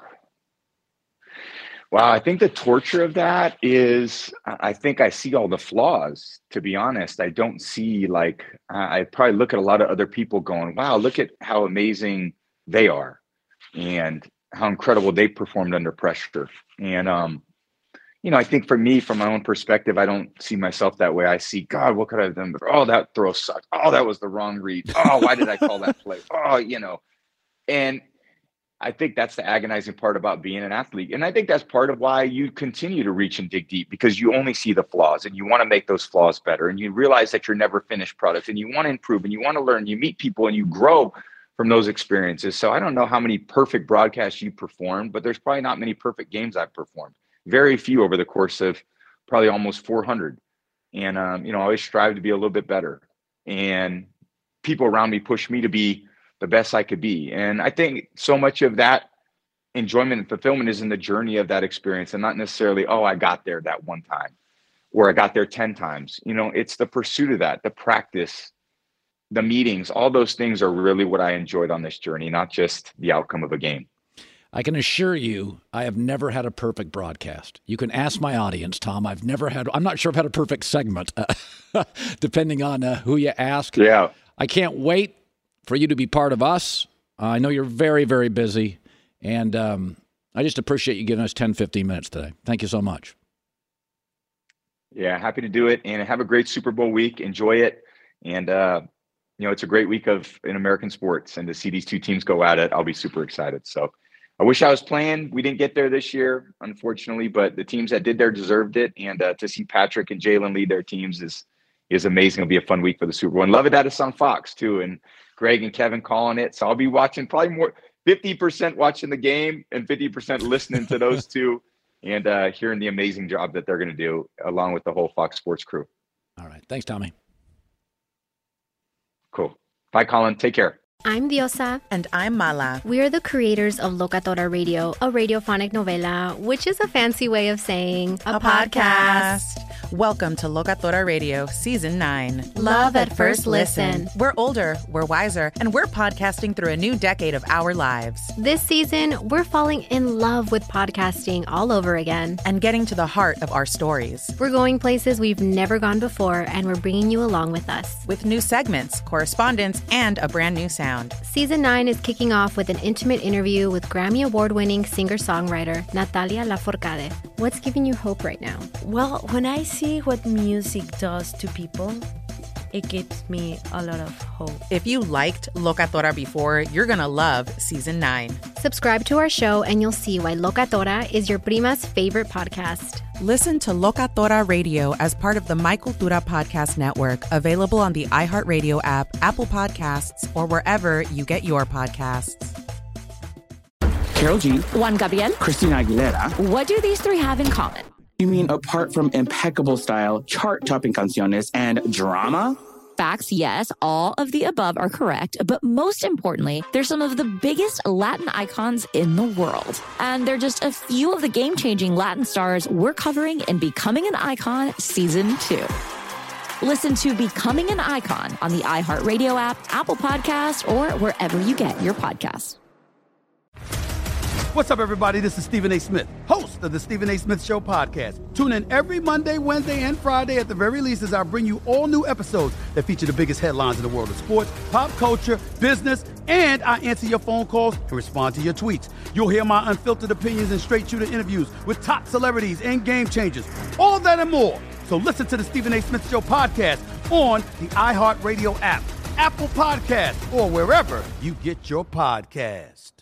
Wow, I think the torture of that is, I think I see all the flaws, to be honest. I don't see, I probably look at a lot of other people going, wow, look at how amazing they are. And how incredible they performed under pressure. And, I think for me, from my own perspective, I don't see myself that way. I see, God, what could I have done? Oh, that throw sucked. Oh, that was the wrong read. Oh, why did I call that play? Oh, and I think that's the agonizing part about being an athlete. And I think that's part of why you continue to reach and dig deep, because you only see the flaws and you want to make those flaws better. And you realize that you're never finished product and you want to improve and you want to learn, you meet people and you grow from those experiences. So I don't know how many perfect broadcasts you performed, but there's probably not many perfect games I've performed. Very few over the course of probably almost 400. And, I always strive to be a little bit better. And people around me push me to be the best I could be. And I think so much of that enjoyment and fulfillment is in the journey of that experience and not necessarily, oh, I got there that one time or I got there 10 times. It's the pursuit of that, the practice, the meetings, all those things are really what I enjoyed on this journey, not just the outcome of a game. I can assure you, I have never had a perfect broadcast. You can ask my audience, Tom. I'm not sure I've had a perfect segment, depending on who you ask. Yeah. I can't wait for you to be part of us. I know you're very, very busy, and I just appreciate you giving us 10, 15 minutes today. Thank you so much. Yeah, happy to do it, and have a great Super Bowl week. Enjoy it, and it's a great week in American sports, and to see these two teams go at it, I'll be super excited. So I wish I was playing. We didn't get there this year, unfortunately, but the teams that did there deserved it. And to see Patrick and Jalen lead their teams is amazing. It'll be a fun week for the Super Bowl. And love it that it's on Fox too. And Greg and Kevin calling it. So I'll be watching probably more 50% watching the game and 50% listening to those two and hearing the amazing job that they're going to do along with the whole Fox Sports crew. All right. Thanks, Tommy. Cool. Bye, Colin. Take care. I'm Diosa. And I'm Mala. We are the creators of Locatora Radio, a radiophonic novela, which is a fancy way of saying a podcast. Welcome to Locatora Radio, Season 9. Love at first listen. We're older, we're wiser, and we're podcasting through a new decade of our lives. This season, we're falling in love with podcasting all over again. And getting to the heart of our stories. We're going places we've never gone before, and we're bringing you along with us. With new segments, correspondence, and a brand new sound. Season 9 is kicking off with an intimate interview with Grammy Award-winning singer-songwriter Natalia Lafourcade. What's giving you hope right now? Well, when I see what music does to people, it gives me a lot of hope. If you liked Locatora before, you're going to love Season 9. Subscribe to our show and you'll see why Locatora is your prima's favorite podcast. Listen to Locatora Radio as part of the My Cultura Podcast Network, available on the iHeartRadio app, Apple Podcasts, or wherever you get your podcasts. Karol G, Juan Gabriel, Christina Aguilera. What do these three have in common? You mean apart from impeccable style, chart-topping canciones, and drama? Facts, yes, all of the above are correct, but most importantly, they're some of the biggest Latin icons in the world. And they're just a few of the game-changing Latin stars we're covering in Becoming an Icon Season 2. Listen to Becoming an Icon on the iHeartRadio app, Apple Podcasts, or wherever you get your podcasts. What's up, everybody? This is Stephen A. Smith, host of the Stephen A. Smith Show podcast. Tune in every Monday, Wednesday, and Friday at the very least as I bring you all new episodes that feature the biggest headlines in the world of sports, pop culture, business, and I answer your phone calls and respond to your tweets. You'll hear my unfiltered opinions and straight-shooter interviews with top celebrities and game changers. All of that and more. So listen to the Stephen A. Smith Show podcast on the iHeartRadio app, Apple Podcasts, or wherever you get your podcasts.